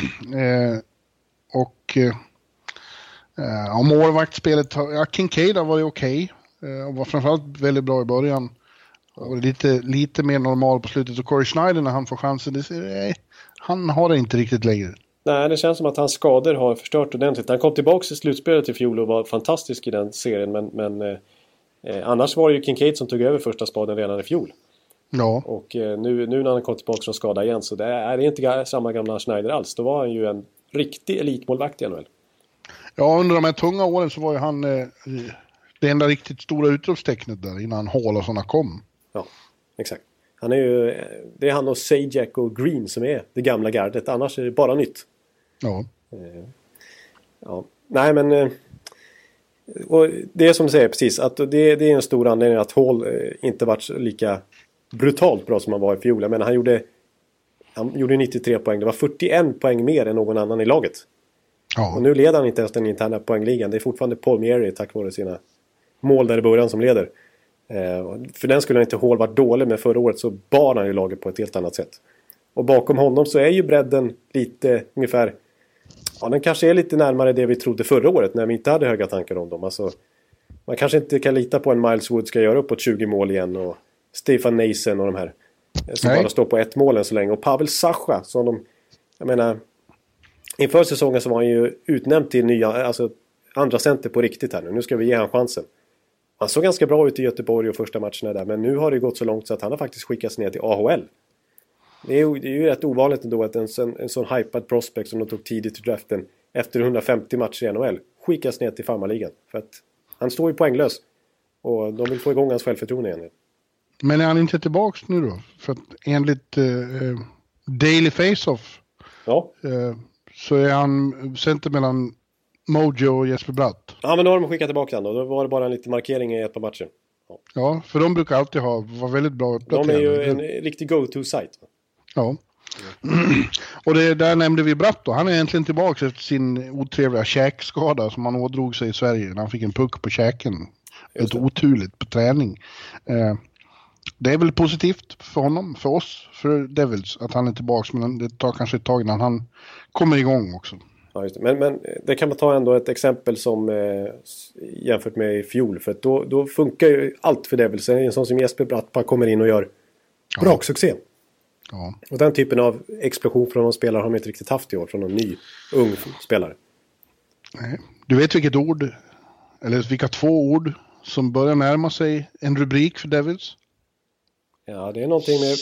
Speaker 3: Målvaktsspelet, Kincaid har varit okej. Och var framförallt väldigt bra i början. Och lite mer normal på slutet. Och Corey Schneider när han får chansen, han har det inte riktigt längre.
Speaker 2: Nej, det känns som att hans skador har förstört ordentligt. Han kom tillbaka i slutspelet i fjol och var fantastisk i den serien. Men annars var det ju Kincaid som tog över första spaden redan i fjol.
Speaker 3: Ja.
Speaker 2: Och nu när han kom tillbaka från skada igen, så det är inte samma gamla Schneider alls. Då var han ju en riktig elitmålvakt i NHL.
Speaker 3: Ja, under de här tunga åren så var ju han det enda riktigt stora utropstecknet där innan Hall och sådana kom.
Speaker 2: Ja, exakt. Det är han och Sajak och Green som är det gamla gardet. Annars är det bara nytt.
Speaker 3: Ja.
Speaker 2: Ja. Nej, men och det är som du säger precis, att det är en stor anledning att Hall inte varit lika brutalt bra som han var i fjol. Men han gjorde 93 poäng. Det var 41 poäng mer än någon annan i laget. Ja. Och nu leder han inte ens den interna poängligan. Det är fortfarande Palmieri tack vare sina mål där i början som leder. För den skulle han inte Hall varit dålig, men förra året så bar han ju laget på ett helt annat sätt. Och bakom honom så är ju bredden lite ungefär, ja, den kanske är lite närmare det vi trodde förra året när vi inte hade höga tankar om dem. Alltså, man kanske inte kan lita på en Miles Wood ska göra uppåt 20 mål igen och Stefan Nason och de här som bara står på ett mål än så länge. Och Pavel Sacha som jag menar, inför säsongen så var han ju utnämnd till andra center på riktigt här nu. Nu ska vi ge han chansen. Han såg ganska bra ut i Göteborg och första matcherna där. Men nu har det gått så långt så att han har faktiskt skickats ner till AHL. Det är ju rätt ovanligt ändå att en sån hypad prospect som de tog tidigt i draften efter 150 matcher i NHL skickas ner till farmarligan. För att han står ju poänglös. Och de vill få igång hans självförtroende igen.
Speaker 3: Men är han inte tillbaka nu då? För att enligt Daily Face-Off så är han center mellan Mojo och Jesper Bratt.
Speaker 2: Ja, men då har de skickat tillbaka han då var det bara en liten markering i ett par matcher.
Speaker 3: Ja, för de brukar alltid vara väldigt bra uppdaterade.
Speaker 2: De är ju en riktig go-to-site.
Speaker 3: Ja. Och där nämnde vi Bratt då. Han är äntligen tillbaka efter sin otrevliga käkskada som han ådrog sig i Sverige när han fick en puck på käken. Ett oturligt på träning. Det är väl positivt för honom, för oss, för Devils att han är tillbaka, men det tar kanske ett tag innan han kommer igång också.
Speaker 2: Ja, just det. Men det kan man ta ändå ett exempel som jämfört med i fjol, för att då funkar ju allt för Devils. En sån som Jesper Bratt bara kommer in och gör bra succé.
Speaker 3: Ja.
Speaker 2: Och den typen av explosion från någon spelare har man inte riktigt haft i år, från någon ny, ung spelare.
Speaker 3: Nej. Du vet vilket ord, eller vilka två ord som börjar närma sig en rubrik för Devils?
Speaker 2: Ja, det är någonting med...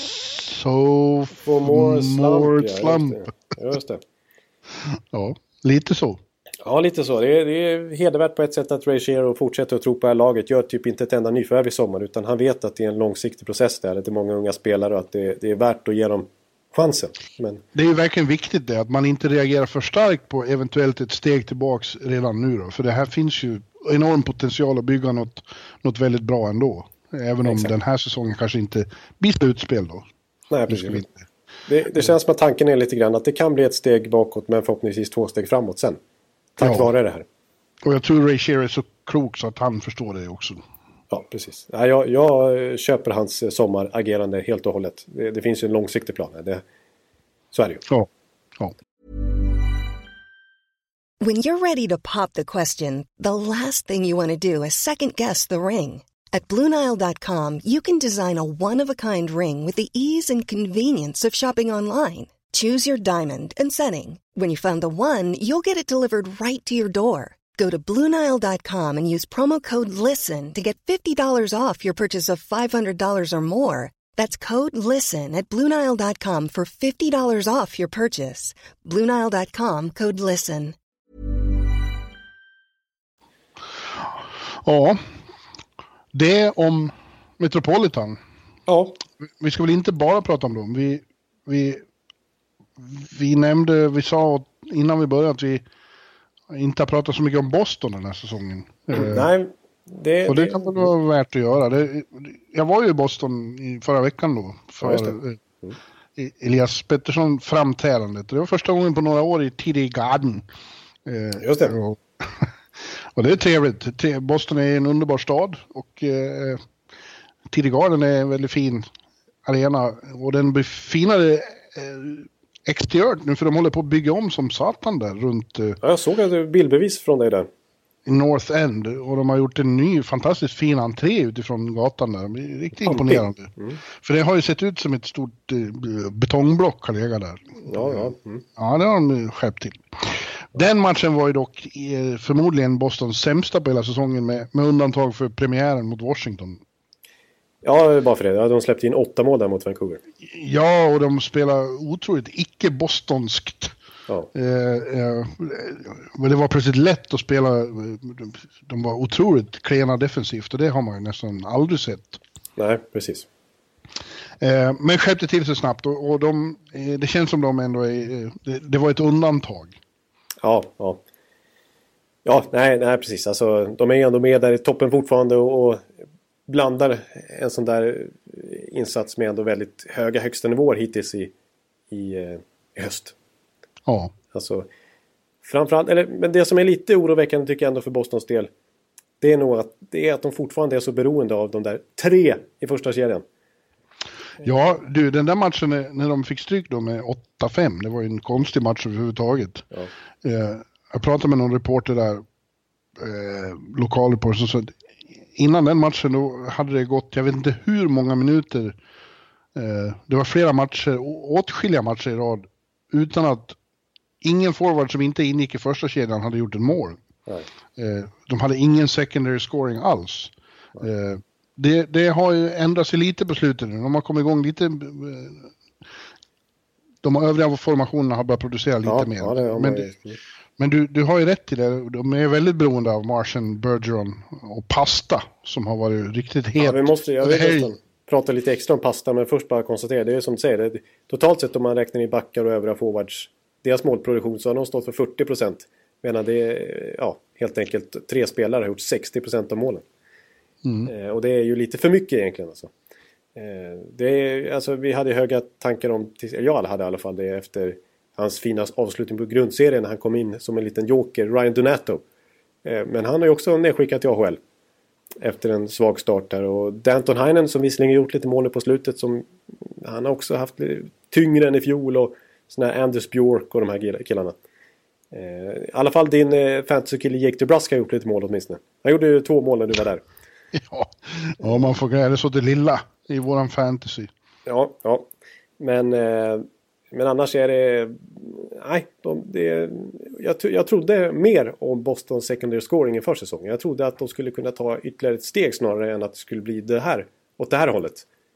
Speaker 3: More slump.
Speaker 2: Just det.
Speaker 3: Ja, lite så.
Speaker 2: Ja, lite så. Det är hedervärt på ett sätt att Ray Shero fortsätter att tro på det här laget. Gör typ inte ett enda nyförvärv i sommar, utan han vet att det är en långsiktig process där. Det är många unga spelare och att det är värt att ge dem chansen. Men... Det
Speaker 3: är ju verkligen viktigt det, att man inte reagerar för starkt på eventuellt ett steg tillbaks redan nu då. För det här finns ju enorm potential att bygga något väldigt bra ändå. Även om den här säsongen kanske inte blir slutspel då.
Speaker 2: Nej, precis. Det känns som att tanken är lite grann att det kan bli ett steg bakåt, men förhoppningsvis 2 steg framåt sen. Tack vare det här.
Speaker 3: Och jag tror Ray Shero är så klok så att han förstår det också.
Speaker 2: Ja, precis. Jag köper hans sommaragerande helt och hållet. Det finns ju en långsiktig plan. Så är det ju.
Speaker 3: Ja.
Speaker 4: When you're ready to pop the question, the last thing you want to do is second guess the ring. At BlueNile.com, you can design a one-of-a-kind ring with the ease and convenience of shopping online. Choose your diamond and setting. When you find the one, you'll get it delivered right to your door. Go to BlueNile.com and use promo code LISTEN to get $50 off your purchase of $500 or more. That's code LISTEN at BlueNile.com for $50 off your purchase. BlueNile.com, code LISTEN.
Speaker 3: Ja, det om Metropolitan.
Speaker 2: Ja.
Speaker 3: Vi ska väl inte bara prata om dem. Vi sa innan vi började att vi inte har pratat så mycket om Boston den här säsongen.
Speaker 2: Nej.
Speaker 3: Det kan väl vara värt att göra. Jag var ju i Boston förra veckan då. För Elias Pettersson framträdandet. Det var första gången på några år i TD Garden.
Speaker 2: Just det.
Speaker 3: Och det är trevligt. Boston är en underbar stad. Och TD Garden är en väldigt fin arena. Och den blir finare exteriört nu, för de håller på att bygga om som satan där runt...
Speaker 2: Jag såg ett bildbevis från dig där.
Speaker 3: I North End, och de har gjort en ny fantastiskt fin entré utifrån gatan där. Det är riktigt imponerande. För det har ju sett ut som ett stort betongblock har legat där.
Speaker 2: Ja,
Speaker 3: Ja, det har de skärpt till. Den matchen var ju dock förmodligen Bostons sämsta på hela säsongen med undantag för premiären mot Washington.
Speaker 2: Ja, bara för det. De släppte in 8 mål där mot Vancouver.
Speaker 3: Ja, och de spelar otroligt icke-bostonskt.
Speaker 2: Ja.
Speaker 3: Men det var plötsligt lätt att spela. De var otroligt klena defensivt, och det har man ju nästan aldrig sett.
Speaker 2: Nej, precis.
Speaker 3: Men skärpte till sig snabbt, och det känns som de ändå det var ett undantag.
Speaker 2: Ja, nej, precis. Alltså, de är ändå med där i toppen fortfarande och blandar en sån där insats med ändå väldigt höga högsta nivåer hittills i höst.
Speaker 3: Ja.
Speaker 2: Alltså, framförallt, men det som är lite oroväckande tycker jag ändå för Bostons del, det är nog att de fortfarande är så beroende av de där 3 i första kedjan.
Speaker 3: Ja, den där matchen när de fick stryk då med 8-5, det var ju en konstig match överhuvudtaget.
Speaker 2: Ja.
Speaker 3: Jag pratade med någon reporter där, lokalreporter, som sa att innan den matchen då hade det gått, jag vet inte hur många minuter, det var flera matcher, åtskilliga matcher i rad, utan att ingen forward som inte ingick i första kedjan hade gjort en mål. De hade ingen secondary scoring alls. Det har ju ändrat sig lite på slutet nu. De har kommit igång lite de övriga formationerna har börjat producera lite mer.
Speaker 2: Ja,
Speaker 3: men du har ju rätt i det. De är väldigt beroende av Marchand, Bergeron och Pasta som har varit riktigt het.
Speaker 2: Jag vill nästan prata lite extra om Pasta, men först bara konstatera, det är som du säger, totalt sett om man räknar i backar och övriga forwards, deras målproduktion, så har de stått för 40%. Medan det är helt enkelt 3 spelare har gjort 60% av målen. Och det är ju lite för mycket egentligen alltså. Vi hade höga tankar om, jag hade i alla fall det efter hans fina avslutning på grundserien när han kom in som en liten joker, Ryan Donato. Men han har ju också nedskickat till AHL efter en svag start där. Och Danton Heinen som visserligen gjort lite mål på slutet, som han har också haft tyngre än i fjol, och sån här Anders Björk och de här killarna. I alla fall din fantasy-kille Jake DeBrusk har gjort lite mål åtminstone. Han gjorde ju 2 mål när du var där.
Speaker 3: Ja, man får gräda så det lilla i våran fantasy.
Speaker 2: Ja. Men annars är det... Nej, jag trodde mer om Boston secondary scoring i försäsongen. Jag trodde att de skulle kunna ta ytterligare ett steg snarare än att det skulle bli det här, åt det här hållet.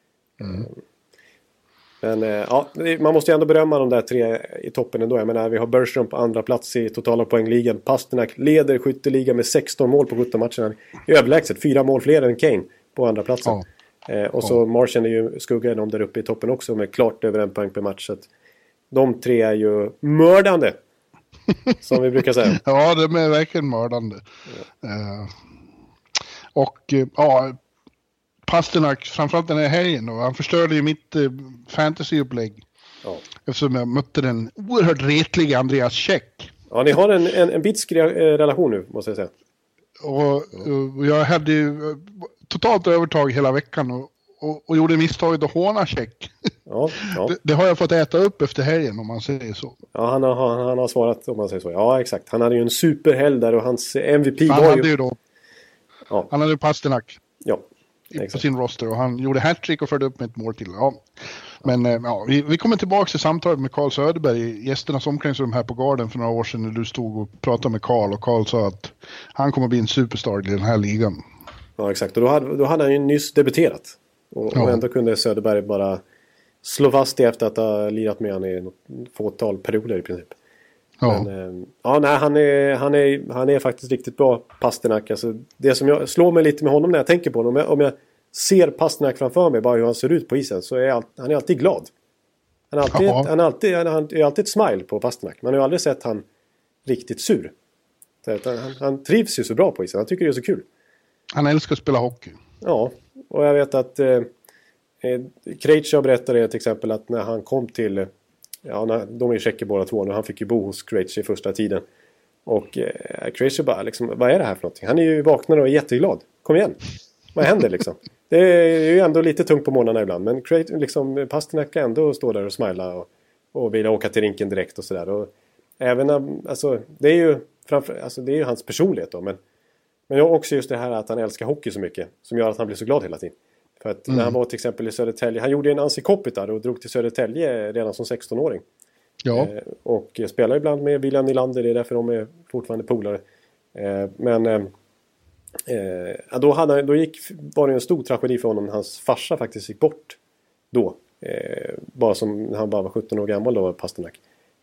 Speaker 2: Men man måste ju ändå berömma de där 3 i toppen ändå. Jag menar, vi har Bergeron på andra plats i totala poängligan. Pasternak leder skytteligan med 16 mål på 17 matcherna. Överlägset 4 mål fler än Kane på andra platsen. Och så Marchand är ju skugga de där uppe i toppen också med klart över 1 poäng per match. Så att de 3 är ju mördande, som vi brukar säga.
Speaker 3: Ja, de är verkligen mördande. Pasternak, framförallt den här helgen då, han förstörde ju mitt fantasyupplägg. Eftersom jag mötte den oerhört retliga Andreas Käck.
Speaker 2: Ja, ni har en bitsk relation nu, måste jag säga.
Speaker 3: Och jag hade ju totalt övertag hela veckan och gjorde misstaget att håna Käck. Ja. Det har jag fått äta upp efter helgen, om man säger så. Ja, han
Speaker 2: har svarat, om man säger så. Ja, exakt. Han hade ju en superhelg där, och hans MVP
Speaker 3: han
Speaker 2: var
Speaker 3: hade ju då. Ja. Han hade Pasternak.
Speaker 2: Ja.
Speaker 3: På sin roster, och han gjorde hattrick och förde upp med ett mål till. Ja. Men vi kommer tillbaka till samtalet med Carl Söderberg, gästernas omklädningsrum här på Garden för några år sedan, när du stod och pratade med Carl, och Carl sa att han kommer bli en superstar i den här ligan.
Speaker 2: Ja, exakt. Och då hade han ju nyss debuterat. Och ändå kunde Söderberg bara slå fast det efter att ha lirat med han i något fåtal perioder i princip. Ja. Men, han är faktiskt riktigt bra, Pasternak. Alltså, det som jag slår mig lite med honom när jag tänker på honom, om jag ser Pasternak framför mig, bara hur han ser ut på isen, så är han är alltid glad. Han är alltid ett smile på Pasternak. Man har ju aldrig sett han riktigt sur. Han trivs ju så bra på isen. Han tycker det är så kul.
Speaker 3: Han älskar att spela hockey.
Speaker 2: Ja, och jag vet att Krejci berättade till exempel att när han kom till... de är i Tjeckien båda två, och han fick ju bo hos Krejci första tiden. Och Krejci bara liksom, vad är det här för någonting? Han är ju vaknar och är jätteglad. Kom igen, vad händer liksom? Det är ju ändå lite tungt på morgnarna ibland, men liksom, Pasternak kan ändå stå där och smila och vilja åka till rinken direkt och sådär. Och även, alltså, det är ju hans personlighet då, men också just det här att han älskar hockey så mycket, som gör att han blir så glad hela tiden. För att när han var till exempel i Södertälje, han gjorde en Ansi Kopitar och drog till Södertälje redan som 16-åring.
Speaker 3: Ja.
Speaker 2: Och spelar ibland med William Nylander, det är därför de är fortfarande polare. Var det en stor tragedi för honom. Hans farsa faktiskt gick bort då. Bara som när han bara var 17 år gammal då, Pasternak.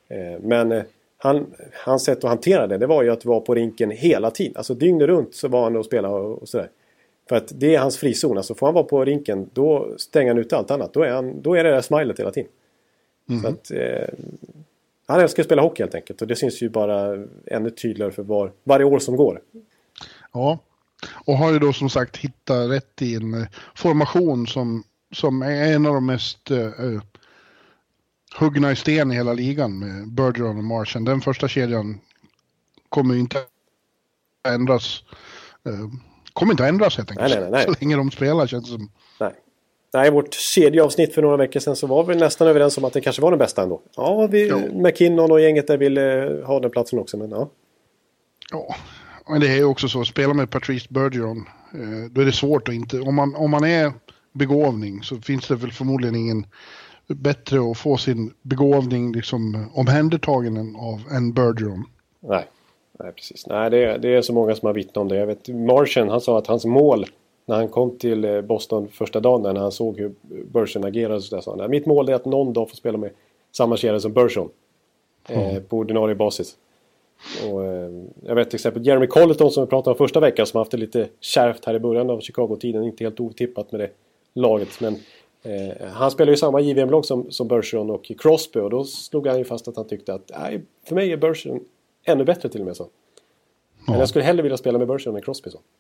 Speaker 2: Hans sätt att hantera det var ju att vara på rinken hela tiden. Alltså dygnet runt så var han och spelade och sådär. För att det är hans frizon. Alltså får han vara på rinken, då stänger han ut allt annat. Då är det där smilet hela tiden. Så att han älskar att spela hockey helt enkelt. Och det syns ju bara ännu tydligare för varje år som går.
Speaker 3: Ja, och har ju då som sagt hittat rätt i en formation som är en av de mest huggna i sten i hela ligan med Bergeron och Marchand. Den första kedjan kommer ju inte att ändras. Kommer inte att ändras helt enkelt. Nej. Så länge de spelar, känns det som.
Speaker 2: Nej, vårt kedjeavsnitt för några veckor sedan så var vi nästan överens om att det kanske var den bästa ändå. Ja, McKinnon och gänget där ville ha den platsen också, men ja.
Speaker 3: Ja, men det är ju också så, att spela med Patrice Bergeron, då är det svårt att inte, om man är begåvning så finns det väl förmodligen ingen bättre att få sin begåvning liksom omhändertagen av än Bergeron. Nej,
Speaker 2: precis. Nej, det är så många som har vittnat om det. Jag vet, Marchand, han sa att hans mål när han kom till Boston första dagen, när han såg hur Bergeron agerade, så där sa han, mitt mål är att någon dag få spela med samma kedja som Bergeron på ordinarie basis. Och, jag vet till exempel Jeremy Colleton som vi pratade om första veckan, som haft det lite kärvt här i början av Chicago-tiden, inte helt otippat med det laget, men han spelar ju samma JVM-lag som Bergeron och Crosby, och då slog han ju fast att han tyckte att för mig är Bergeron ännu bättre till och med så. Men jag skulle hellre vilja spela med Bergeron än Crosby så.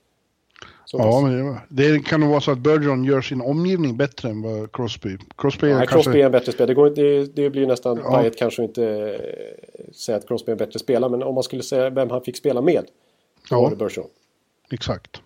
Speaker 3: Ja, men det kan nog vara så att Bergeron gör sin omgivning bättre än vad Crosby. Crosby
Speaker 2: är en bättre spelare. Det blir nästan pajet kanske inte säga att Crosby är en bättre spelare, men om man skulle säga vem han fick spela med, så var det Bergeron.
Speaker 3: Exakt.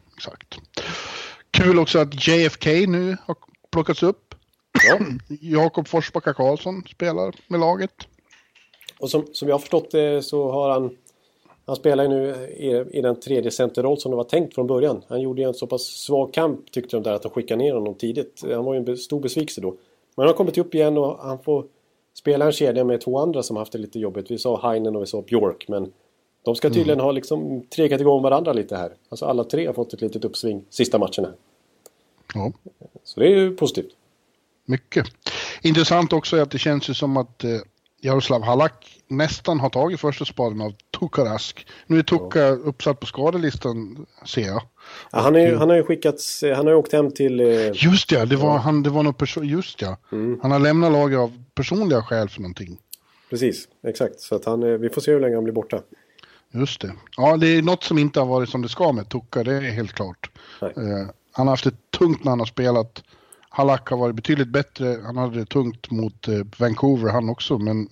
Speaker 3: Kul också att JFK nu har plockats upp.
Speaker 2: Ja.
Speaker 3: Jakob Forsbacka Karlsson spelar med laget. Och
Speaker 2: som jag har förstått det så har han spelar nu i den tredje centerroll som det var tänkt från början. Han gjorde en så pass svag kamp, tyckte de där, att de skickade ner honom tidigt. Han var ju en stor besvikelse då. Men han har kommit upp igen och han får spela en kedja med 2 andra som har haft det lite jobbigt. Vi sa Heinen och vi sa Björk, men de ska tydligen ha liksom 3 kategorier om varandra lite här. Alltså alla 3 har fått ett litet uppsving sista matchen här.
Speaker 3: Ja.
Speaker 2: Så det är ju positivt.
Speaker 3: Mycket. Intressant också är att det känns ju som att Jaroslav Halak nästan har tagit första spaden av Tuukka Rask. Nu är Tuukka uppsatt på skadelistan, ser jag.
Speaker 2: Ja, han har ju skickats, han har ju åkt hem till...
Speaker 3: Just ja, det var någon person, just ja. Han har lämnat laget av personliga skäl för någonting.
Speaker 2: Precis, exakt. Så att vi får se hur länge han blir borta.
Speaker 3: Just det. Ja, det är något som inte har varit som det ska med Tuukka, det är helt klart. Han har haft det tungt när han har spelat. Halak har varit betydligt bättre. Han hade det tungt mot Vancouver han också. Men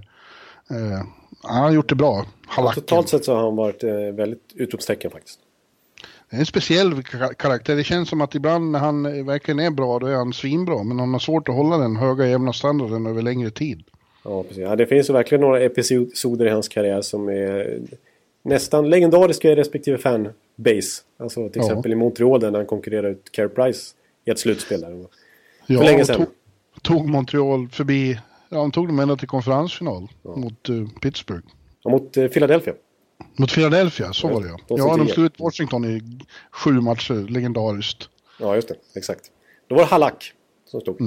Speaker 3: han har gjort det bra. Halak.
Speaker 2: Totalt sett så har han varit väldigt utropstecken faktiskt.
Speaker 3: Det är en speciell karaktär. Det känns som att ibland när han verkligen är bra, då är han svinbra. Men han har svårt att hålla den höga jämna standarden över längre tid.
Speaker 2: Ja, precis. Ja, det finns ju verkligen några episoder i hans karriär som är nästan legendariska i respektive fanbase. Alltså till exempel i Montreal där han konkurrerar ut Carey Price i ett slutspel där. För länge sedan.
Speaker 3: Tog Montreal förbi, han tog dem ända till konferensfinal mot Pittsburgh.
Speaker 2: Ja, mot Philadelphia.
Speaker 3: Mot Philadelphia, så var det de slog ut Washington i 7 matcher, legendariskt.
Speaker 2: Ja, just det, exakt. Då var det Halak som stod.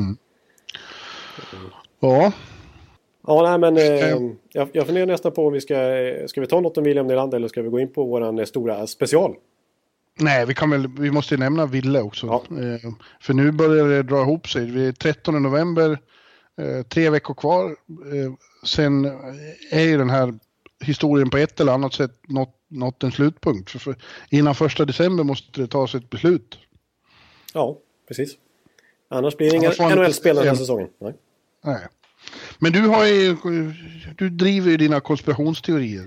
Speaker 3: Ja.
Speaker 2: Ja, nej, men jag funderar nästan på om ska vi ta något om William Nylander eller ska vi gå in på våran stora special?
Speaker 3: Nej, vi måste nämna Ville också. Ja. För nu börjar det dra ihop sig. Vi är 13 november, 3 veckor kvar. Sen är ju den här historien på ett eller annat sätt nått en slutpunkt. För innan 1 december måste det tas ett beslut.
Speaker 2: Ja, precis. Annars blir det inga NHL-spel den här säsongen.
Speaker 3: Nej. Men du driver ju dina konspirationsteorier.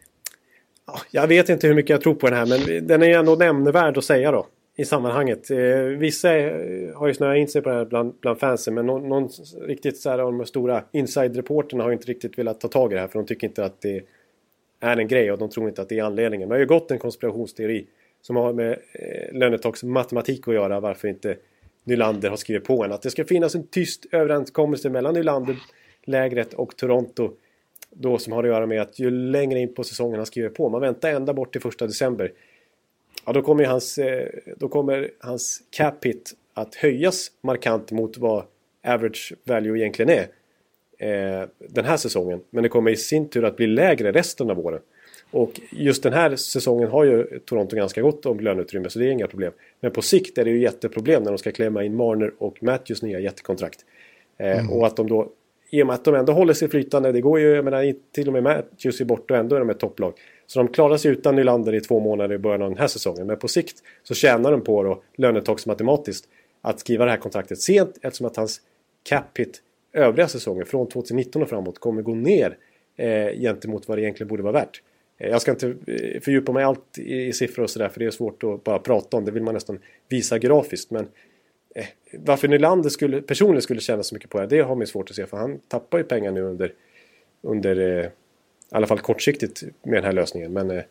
Speaker 2: Jag vet inte hur mycket jag tror på den här, men den är ändå nämnvärd att säga då i sammanhanget. Vissa har ju snöat in sig på det här bland fansen, men någon riktigt så här av de stora inside-reporterna har inte riktigt velat ta tag i det här, för de tycker inte att det är en grej och de tror inte att det är anledningen. Men det har ju gått en konspirationsteori som har med lönetaksmatematik att göra, varför inte Nylander har skrivit på en. Att det ska finnas en tyst överenskommelse mellan Nylander-lägret och Toronto då, som har att göra med att ju längre in på säsongen han skriver på, man väntar ända bort till 1 december. Ja, då kommer hans cap hit att höjas markant mot vad average value egentligen är den här säsongen. Men det kommer i sin tur att bli lägre resten av åren. Och just den här säsongen har ju Toronto ganska gott om löneutrymme, så det är inga problem. Men på sikt är det ju jätteproblem när de ska klämma in Marner och Matthews nya jättekontrakt. Och att de då, i och med att de ändå håller sig flytande, det går ju, jag menar, till och med Matthews är borta och ändå är de ett topplag. Så de klarar sig utan Nylander i 2 månader i början av den här säsongen. Men på sikt så tjänar de på då, lönetaksmatematiskt, att skriva det här kontraktet sent, eftersom att hans cap hit övriga säsonger från 2019 och framåt kommer gå ner gentemot vad det egentligen borde vara värt. Jag ska inte fördjupa mig allt i siffror och sådär, för det är svårt att bara prata om. Det vill man nästan visa grafiskt. Men varför Nylander personligen skulle tjäna så mycket på det har man svårt att se. För han tappar ju pengar nu under i alla fall kortsiktigt med den här lösningen. Men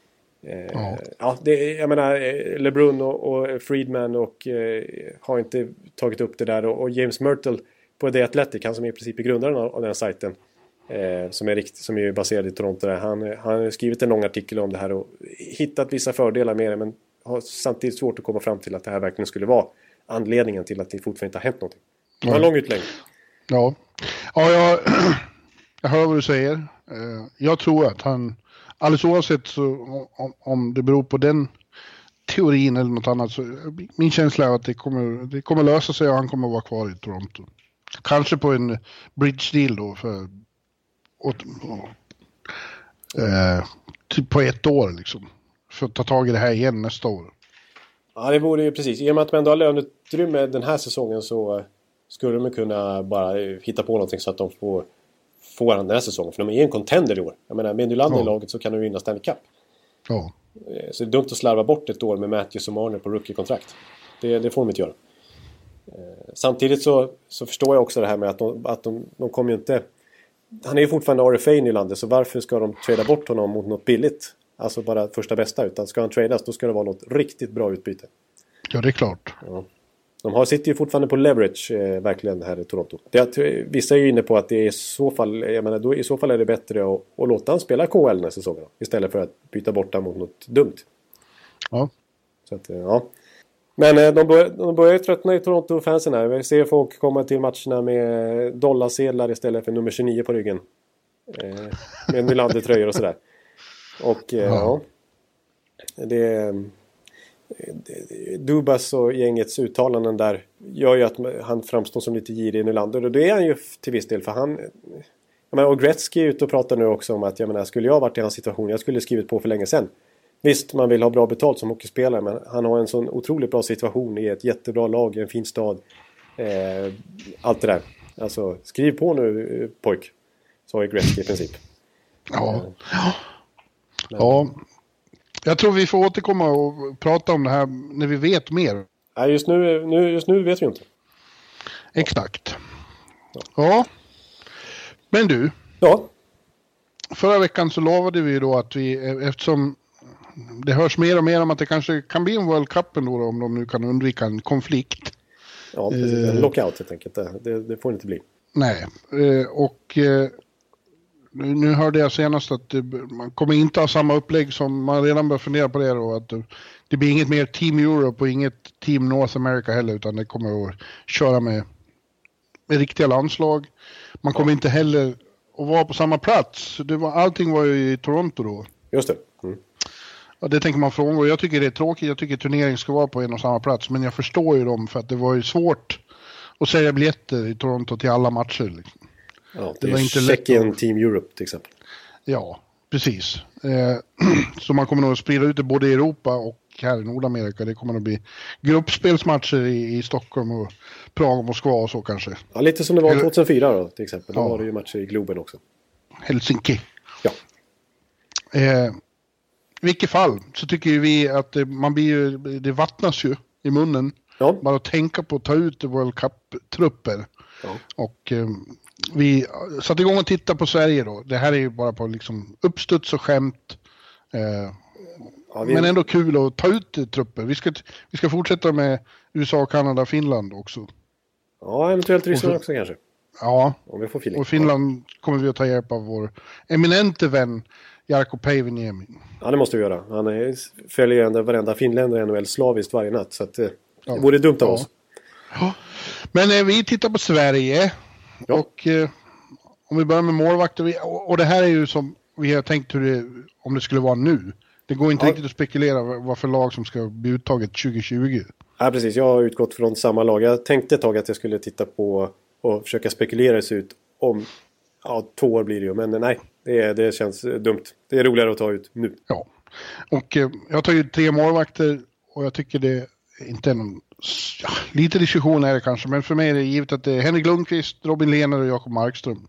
Speaker 2: jag menar, LeBrun och Friedman har inte tagit upp det där. Och James Myrtle på The Athletic, han som är i princip grundaren av den sajten, som är baserad i Toronto där. Han har skrivit en lång artikel om det här och hittat vissa fördelar med det, men har samtidigt svårt att komma fram till att det här verkligen skulle vara anledningen till att det fortfarande inte har hänt någonting. Det var en lång utläggning.
Speaker 3: Ja. Ja, jag hör vad du säger. Jag tror att han, alldeles oavsett så, om det beror på den teorin eller något annat, så min känsla är att det kommer lösa sig och han kommer vara kvar i Toronto. Kanske på en bridge deal då typ på 1 år liksom. För att ta tag i det här igen nästa år.
Speaker 2: Ja, det vore ju precis. I och med att de ändå har löneutrymme den här säsongen så skulle de kunna bara hitta på någonting så att de får den här säsongen. För de är en contender i år. Jag menar, med Nylander i laget så kan de vinna Stanley Cup.
Speaker 3: Ja.
Speaker 2: Så det är dumt att slarva bort ett år med Matthews och Marner på rookie-kontrakt. Det får de inte göra. Samtidigt så förstår jag också det här med att de kommer ju inte... Han är ju fortfarande RFA i Nylander, så varför ska de trada bort honom mot något billigt? Alltså bara första bästa, utan ska han tradas då ska det vara något riktigt bra utbyte.
Speaker 3: Ja, det är klart.
Speaker 2: Ja. De sitter ju fortfarande på leverage verkligen här i Toronto. Vissa är ju inne på att det är i så fall, jag menar, då i så fall är det bättre att låta han spela KHL den här säsongen istället för att byta bort honom mot något dumt.
Speaker 3: Ja.
Speaker 2: Så att, ja. Men de börjar tröttna i Toronto-fansen här. Vi ser folk komma till matcherna med dollarsedlar istället för nummer 29 på ryggen. Med Nylander-tröjor och sådär. Och ja. Dubas och gängets uttalanden där gör ju att han framstår som lite girig i Nylander. Och det är han ju till viss del. För han... och Gretzky är ute och pratar nu också om att skulle jag varit i hans situation, jag skulle skrivit på för länge sedan. Visst, man vill ha bra betalt som hockeyspelare, men han har en sån otroligt bra situation i ett jättebra lag, i en fin stad. Allt det där. Alltså, skriv på nu, pojk. Så har ju Gretzky i princip.
Speaker 3: Ja. Ja. Jag tror vi får återkomma och prata om det här när vi vet mer.
Speaker 2: Ja, just nu vet vi inte.
Speaker 3: Exakt. Ja. Men du.
Speaker 2: Ja.
Speaker 3: Förra veckan så lovade vi då att eftersom det hörs mer och mer om att det kanske kan bli en World Cup ändå om de nu kan undvika en konflikt.
Speaker 2: Ja, precis. En lockout helt enkelt. Det får det inte bli.
Speaker 3: Nej. Nu hörde jag senast att man kommer inte ha samma upplägg som man redan börjar fundera på det då, att det blir inget mer Team Europe och inget Team North America heller, utan det kommer att köra med riktiga landslag. Man kommer inte heller att vara på samma plats. Allting var ju i Toronto då.
Speaker 2: Just det. Mm.
Speaker 3: Ja, det tänker man frångå. Jag tycker det är tråkigt. Jag tycker turnering ska vara på en och samma plats. Men jag förstår ju dem för att det var ju svårt att sälja biljetter i Toronto till alla matcher. Liksom.
Speaker 2: Ja, det var inte Tjeckien Team Europe till exempel.
Speaker 3: Ja, precis. Så man kommer nog att sprida ut det både i Europa och här i Nordamerika. Det kommer att bli gruppspelsmatcher i Stockholm och Prag och Moskva och så kanske.
Speaker 2: Ja, lite som det var 2004 då till exempel. Då var det ju matcher i Globen också.
Speaker 3: Helsinki.
Speaker 2: Ja.
Speaker 3: I vilket fall så tycker ju vi att det vattnas ju i munnen.
Speaker 2: Ja.
Speaker 3: Bara att tänka på att ta ut World Cup-trupper.
Speaker 2: Ja.
Speaker 3: Och vi satte igång och tittade på Sverige då. Det här är ju bara på liksom uppstuds och skämt. Men ändå kul att ta ut trupper. Vi ska fortsätta med USA, Kanada, Finland också.
Speaker 2: Ja, eventuellt Ryssland också kanske.
Speaker 3: Ja,
Speaker 2: om vi får feeling.
Speaker 3: Och Finland kommer vi att ta hjälp av vår eminente vän Jarkko Päiväniemi.
Speaker 2: Ja, det måste vi göra. Han följer ju varenda finländare NHL slaviskt varje natt. Så att, det vore dumt av oss.
Speaker 3: Ja. Men vi tittar på Sverige. Ja. Och om vi börjar med målvakter. Och det här är ju som vi har tänkt om det skulle vara nu. Det går inte riktigt att spekulera vad för lag som ska bli uttaget 2020. Ja,
Speaker 2: precis. Jag har utgått från samma lag. Jag tänkte ett tag att jag skulle titta på och försöka spekulera det ut om 2 år blir det ju. Men nej, det känns dumt. Det är roligare att ta ut nu.
Speaker 3: Ja, och jag tar ju 3 målvakter och jag tycker det inte är någon... lite diskussion är det kanske, men för mig är det givet att det är Henrik Lundqvist, Robin Lehner och Jakob Markström.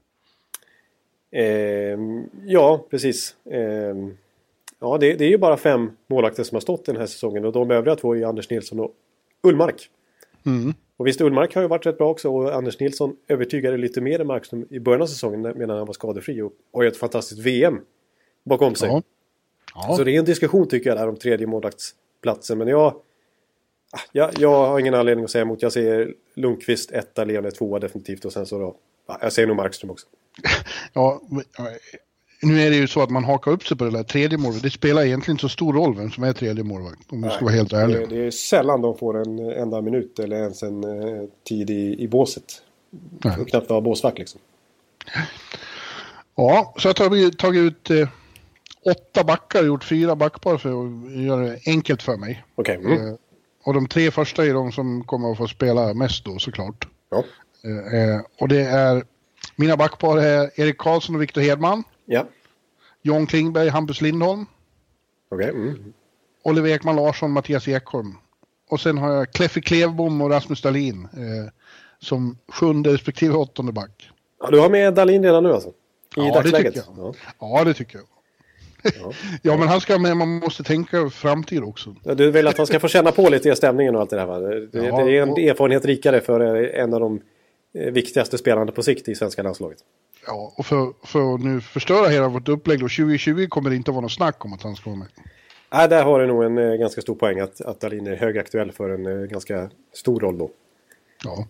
Speaker 2: Ja, precis. Ja, det är ju bara 5 målvakter som har stått den här säsongen och de övriga 2 är Anders Nilsson och Ullmark.
Speaker 3: Mm.
Speaker 2: Och visst, Ullmark har ju varit rätt bra också och Anders Nilsson övertygade lite mer än Markström i början av säsongen medan han var skadefri och har ju ett fantastiskt VM bakom sig. Ja. Så det är en diskussion tycker jag där om 3:e målvaktsplatsen, men jag har ingen anledning att säga emot. Jag ser Lundqvist 1, Lehner 2 definitivt och sen så då, jag säger nog Markström också.
Speaker 3: Ja, nu är det ju så att man hakar upp sig på det där 3:e målvakt. Det spelar egentligen så stor roll vem som är 3:e målvakt, om vi ska vara helt ärliga.
Speaker 2: Det är sällan de får en enda minut eller ens en tid i båset. Och knappt vara båsvakt liksom.
Speaker 3: Ja, så jag har tagit ut 8 backar, gjort 4 backpar för att göra det enkelt för mig.
Speaker 2: Okej.
Speaker 3: Och de 3 första är de som kommer att få spela mest då, såklart.
Speaker 2: Ja.
Speaker 3: Och det är, mina backpar är Erik Karlsson och Victor Hedman.
Speaker 2: Ja.
Speaker 3: John Klingberg, Hampus Lindholm.
Speaker 2: Okej.
Speaker 3: Oliver Ekman Larsson, Mattias Ekholm. Och sen har jag Kleffe Klevbom och Rasmus Dahlin som 7:e respektive 8:e back.
Speaker 2: Ja, du har med Dahlin redan nu alltså? I dagsläget?
Speaker 3: Det tycker jag. Ja, det tycker jag. Ja, men han ska med, man måste tänka framtid också.
Speaker 2: Ja, du vill att han ska få känna på lite i stämningen och allt det där, va? Det är en erfarenhet rikare för en av de viktigaste spelarna på sikt i svenska landslaget.
Speaker 3: Ja, och för att nu förstöra hela vårt upplägg då, 2020 kommer det inte vara något snack om att han ska vara med.
Speaker 2: Nej, där har du nog en ganska stor poäng att Dahlin är högaktuell för en ganska stor roll då.
Speaker 3: Ja,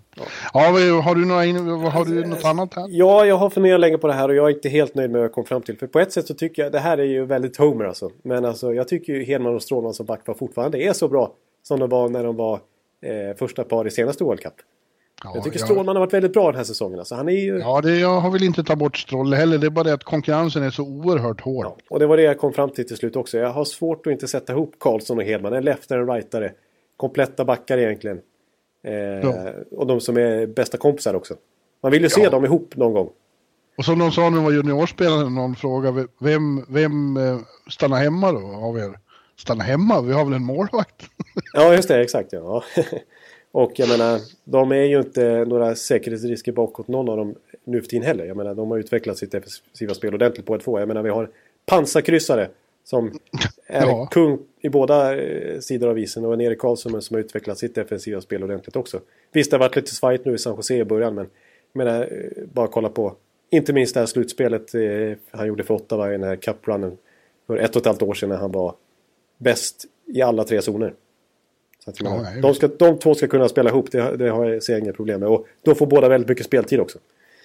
Speaker 3: har du något annat här?
Speaker 2: Ja, jag har funderat länge på det här och jag är inte helt nöjd med vad jag kom fram till. För på ett sätt så tycker jag, det här är ju väldigt Homer alltså. Men alltså, jag tycker ju Hedman och Strålman som backpar fortfarande är så bra som de var när de var första par i senaste World Cup. Ja, jag tycker Strålman har varit väldigt bra den här säsongen. Alltså, han är ju...
Speaker 3: Ja, jag har väl inte tagit bort Stråle heller. Det är bara det att konkurrensen är så oerhört hård. Ja,
Speaker 2: och det var det jag kom fram till slut också. Jag har svårt att inte sätta ihop Karlsson och Hedman. En leftare, en rightare. Kompletta backar egentligen. Och de som är bästa kompisar också. Man vill ju se dem ihop någon gång. Och
Speaker 3: som de sa när de var juniorspelare, någon fråga, vem stannar hemma då av er? Stannar hemma? Vi har väl en målvakt?
Speaker 2: Ja, just det, exakt. Ja. Och jag menar, de är ju inte några säkerhetsrisker bakåt någon av dem nu för tiden heller. Jag menar, de har utvecklat sitt defensiva spel ordentligt på 1-2. Jag menar, vi har pansarkryssare som är kung i båda sidor av isen och en Erik Karlsson som har utvecklat sitt defensiva spel ordentligt också. Visst, det har varit lite svajt nu i San Jose i början, men jag menar, bara kolla på inte minst det här slutspelet han gjorde för Ottawa i den här cup-runnen för 1,5 år sedan när han var bäst i alla 3 zoner. Så att, de två ska kunna spela ihop, det har jag inga problem med. Och då får båda väldigt mycket speltid också.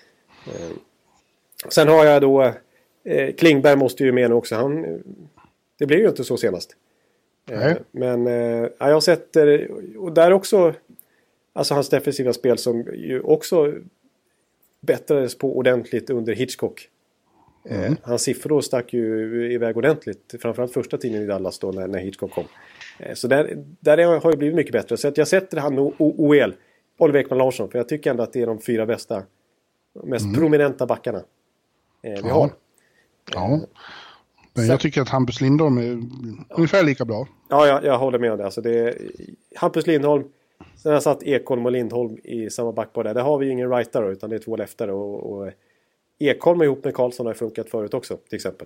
Speaker 2: Sen har jag då Klingberg måste ju med nu också. Det blev ju inte så senast. Men jag har sett och där också alltså hans defensiva spel som ju också bättrades på ordentligt under Hitchcock. Hans siffror stack ju iväg ordentligt, framförallt första tiden i Dallas då när Hitchcock kom. Så där har ju blivit mycket bättre. Så att jag sätter han OL, Oliver Ekman Larsson, för jag tycker ändå att det är de 4 bästa, mest prominenta backarna vi har.
Speaker 3: Ja. Men jag tycker att Hampus Lindholm är ungefär lika bra.
Speaker 2: Ja, jag håller med om det. Alltså Hampus Lindholm, sen har jag satt Ekholm och Lindholm i samma backpar där. Där har vi ju ingen rightare utan det är 2 leftare. Och Ekholm ihop med Karlsson har funkat förut också, till exempel.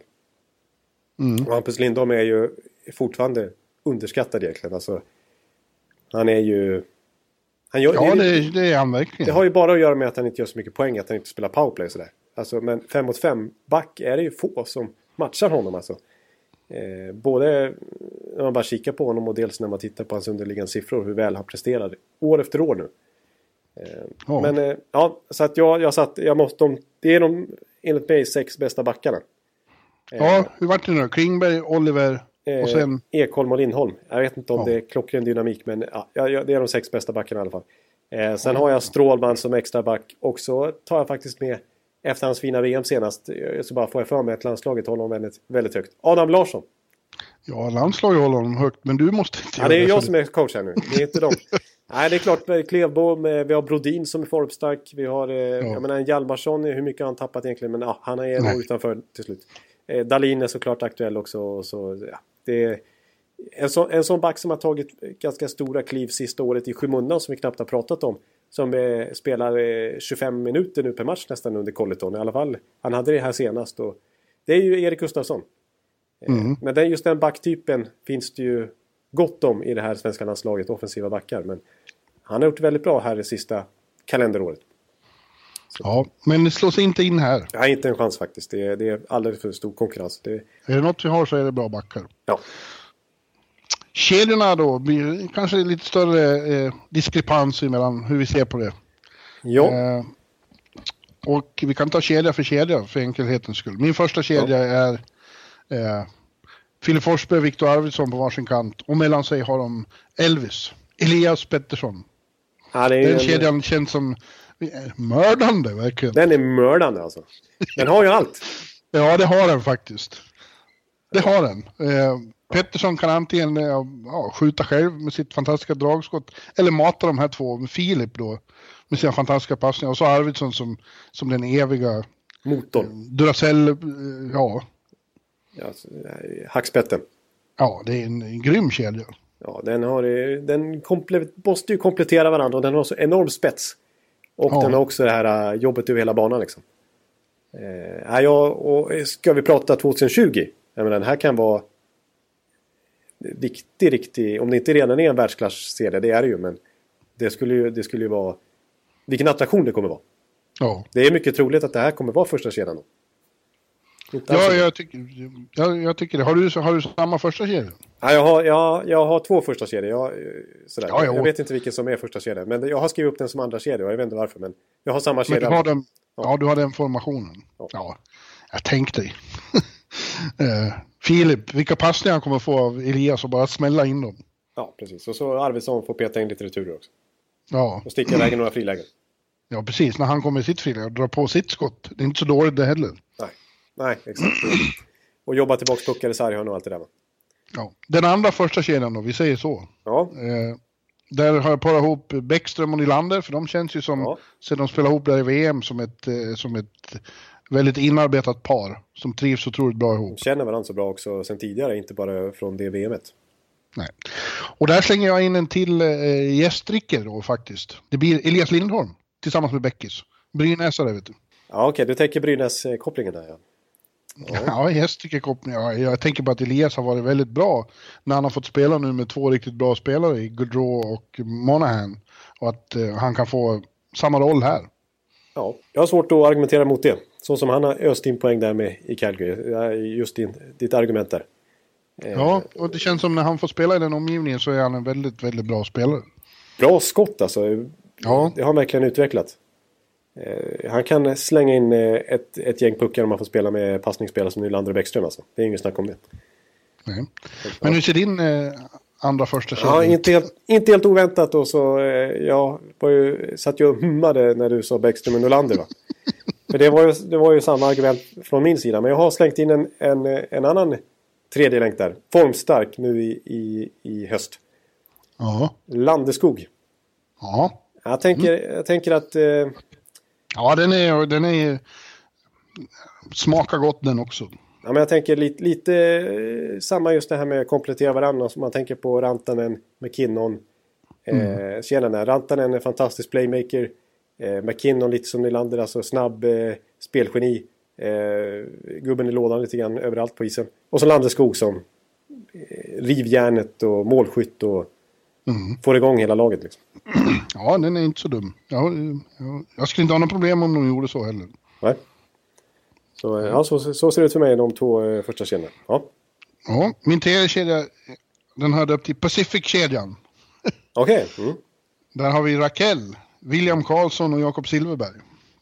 Speaker 2: Och Hampus Lindholm är ju fortfarande underskattad egentligen. Alltså, han är ju... det
Speaker 3: är han verkligen.
Speaker 2: Det har ju bara att göra med att han inte gör så mycket poäng, att han inte spelar powerplay och sådär. Alltså, men 5-mot-5 back är det ju få som matchar honom alltså. Både när man bara kikar på honom och dels när man tittar på hans underliggande siffror, hur väl han presterar år efter år nu. Men så att jag måste, det är de enligt mig 6 bästa backarna.
Speaker 3: Hur vart det nu? Klingberg, Oliver och sen...
Speaker 2: Ekholm och Lindholm. Jag vet inte om det är klockren dynamik, men det är de 6 bästa backarna i alla fall. Sen har jag Strålman som extra back och så tar jag faktiskt med efter hans fina VM senast, så bara får jag för mig att landslaget håller honom väldigt, väldigt högt. Adam Larsson.
Speaker 3: Ja, landslaget håller honom högt, men du måste inte
Speaker 2: göra det. Det är jag som är coach här nu, det är inte dem. Nej, det är klart, Klevbom, vi har Brodin som är formstark, vi har jag menar, en Hjalmarsson, hur mycket har han tappat egentligen, men han är nog utanför till slut. Dahlin är såklart aktuell också, och så, det är en sån back som har tagit ganska stora kliv sista året i skymundan som vi knappt har pratat om. Som spelar 25 minuter nu per match nästan under Colleton. I alla fall, han hade det här senast. Och det är ju Erik Gustafsson. Men just den backtypen finns det ju gott om i det här svenska landslaget, offensiva backar. Men han har gjort väldigt bra här det sista kalenderåret. Så.
Speaker 3: Ja, men det slås inte in här.
Speaker 2: Ja, inte en chans faktiskt. Det är alldeles för stor konkurrens.
Speaker 3: Är det något vi har så är det bra backar.
Speaker 2: Ja.
Speaker 3: Kedjorna då blir kanske lite större diskrepans mellan hur vi ser på det.
Speaker 2: Ja.
Speaker 3: Och vi kan ta kedja för enkelhetens skull. Min första kedja är Filip Forsberg och Viktor Arvidsson på varsin kant. Och mellan sig har de Elias Pettersson.
Speaker 2: Ja,
Speaker 3: den kedjan känns som Mördande, verkligen.
Speaker 2: Den är mördande alltså. Den har ju allt.
Speaker 3: Ja, det har den faktiskt. Det har den. Pettersson kan antingen skjuta själv med sitt fantastiska dragskott eller mata de här två med Filip då med sina fantastiska passningar. Och så Arvidsson som den eviga
Speaker 2: motorn.
Speaker 3: Duracell,
Speaker 2: hackspetten.
Speaker 3: Ja, det är en grym kedja.
Speaker 2: Ja, den måste ju komplettera varandra och den har så enorm spets. Och den har också det här jobbet över hela banan liksom. Ska vi prata 2020? Jag menar, den här kan vara riktig, om det inte redan är en världsklass-serie, det är det ju, men det skulle ju vara, vilken attraktion det kommer vara.
Speaker 3: Ja.
Speaker 2: Det är mycket troligt att det här kommer vara första kedjan då.
Speaker 3: Ja, jag tycker det. Har du samma första kedja?
Speaker 2: Ja, jag har två första kedjor. Jag vet inte vilken som är första kedjan, men jag har skrivit upp den som andra kedja och jag vet inte varför, men jag har samma kedja.
Speaker 3: Du har den formationen. Ja, jag tänkte Filip, vilka passningar han kommer få av Elias och bara smälla in dem.
Speaker 2: Ja, precis. Och så Arvidsson får peta in lite returer också.
Speaker 3: Ja.
Speaker 2: Och sticka iväg några frilägen.
Speaker 3: Ja, precis. När han kommer i sitt friläge och drar på sitt skott. Det är inte så dåligt det heller.
Speaker 2: Nej, exakt. Och jobba tillbaka puckar i sarghörn och allt det där.
Speaker 3: Ja. Den andra första kedjan då, vi säger så.
Speaker 2: Ja.
Speaker 3: Där har jag parat ihop Bäckström och Nylander, för de känns ju som, sen de spelar ihop där i VM, som ett väldigt inarbetat par som trivs otroligt bra ihop.
Speaker 2: De känner varandra så bra också sen tidigare, inte bara från det VMet.
Speaker 3: Nej. Och där slänger jag in en till gästricker då faktiskt. Det blir Elias Lindholm tillsammans med Bäckis. Brynäsare, vet du.
Speaker 2: Ja, okej. Du tänker Brynäs-kopplingen där,
Speaker 3: Ja, gästrickerkopplingen. Ja, jag tänker på att Elias har varit väldigt bra när han har fått spela nu med två riktigt bra spelare i Gaudreau och Monahan. Och att han kan få samma roll här. Ja,
Speaker 2: jag har svårt att argumentera mot det. Så som han har öst in poäng där med i Calgary. Just ditt argument där.
Speaker 3: Ja, och det känns som när han får spela i den omgivningen så är han en väldigt, väldigt bra spelare.
Speaker 2: Bra skott alltså. Ja. Det har han verkligen utvecklat. Han kan slänga in ett gäng puckar om man får spela med passningsspelare som Nylander och Bäckström alltså. Det är ingen snack om det.
Speaker 3: Nej. Men hur ser din andra första kedja?
Speaker 2: Ja, inte helt oväntat då, så jag satt ju och hummade när du sa Bäckström och Nylander, va? För det var ju samma argument från min sida, men jag har slängt in en annan tredje länk där. Formstark nu i höst.
Speaker 3: Ja.
Speaker 2: Landeskog.
Speaker 3: Ja.
Speaker 2: Jag tänker att
Speaker 3: ja, den är smakar gott den också.
Speaker 2: Ja, men jag tänker lite samma just det här med att komplettera varandra. Som man tänker på Rantanen, McKinnon. Rantanen är en fantastisk playmaker. McKinnon lite som Nylander, alltså snabb spelgeni. Gubben i lådan lite grann överallt på isen. Och så Landeskog som rivjärnet och målskytt och får igång hela laget liksom.
Speaker 3: Ja, den är inte så dum. Jag skulle inte ha något problem om de gjorde så heller.
Speaker 2: Nej. Så ser det ut för mig de två första kedjorna. Ja,
Speaker 3: min tredje kedja, den hörde upp till Pacific-kedjan.
Speaker 2: Okej.
Speaker 3: Där har vi Rakell, William Karlsson och Jakob Silverberg.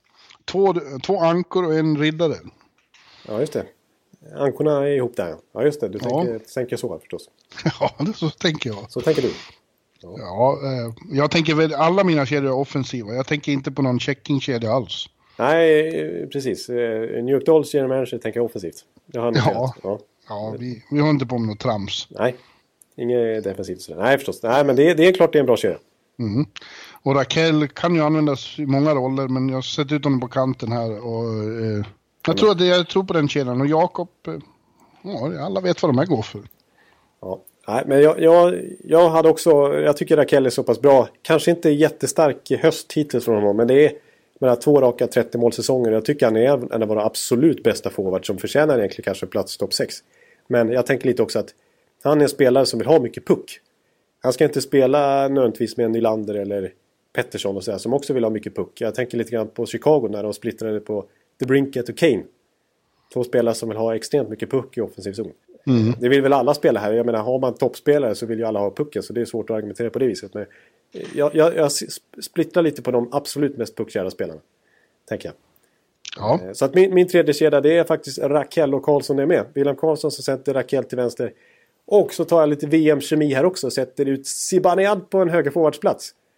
Speaker 3: Två ankor och en riddare.
Speaker 2: Ja, just det. Ankorna är ihop där. Ja, just det. Du tänker så förstås.
Speaker 3: Ja, så tänker jag.
Speaker 2: Så tänker du.
Speaker 3: Ja, jag tänker väl alla mina kedjor är offensiva. Jag tänker inte på någon checking-kedja alls.
Speaker 2: Nej, precis. New York Dolls general manager tänker offensivt.
Speaker 3: Vi har inte på med något trams.
Speaker 2: Nej, inget defensivt. Nej, förstås. Nej, men det är klart det är en bra kedja.
Speaker 3: Och Rakell kan ju användas i många roller, men jag har sett ut honom på kanten här. Och, jag tror på den kedjan. Och Jakob, alla vet vad de här går för.
Speaker 2: Ja. Nej, men jag hade också, jag tycker Rakell är så pass bra. Kanske inte jättestark höst hittills från honom, men det är med 2 raka 30 målsäsonger. Jag tycker han är en av våra absolut bästa forward som förtjänar egentligen kanske plats topp 6. Men jag tänker lite också att han är en spelare som vill ha mycket puck. Han ska inte spela nödvändigtvis med Nylander eller Pettersson och sådär, som också vill ha mycket puck. Jag tänker lite grann på Chicago när de splittrade på DeBrincat och Kane. 2 spelare som vill ha extremt mycket puck i offensiv zon. Det vill väl alla spela här. Jag menar, har man toppspelare så vill ju alla ha pucken, så det är svårt att argumentera på det viset. Men jag splittrar lite på de absolut mest puckkära spelarna, tänker jag.
Speaker 3: Ja.
Speaker 2: Så att min tredje kedja, det är faktiskt Rakell och Karlsson är med. William Karlsson som sätter Rakell till vänster. Och så tar jag lite VM-kemi här också och sätter ut Zibanejad på en högerforwardsplats.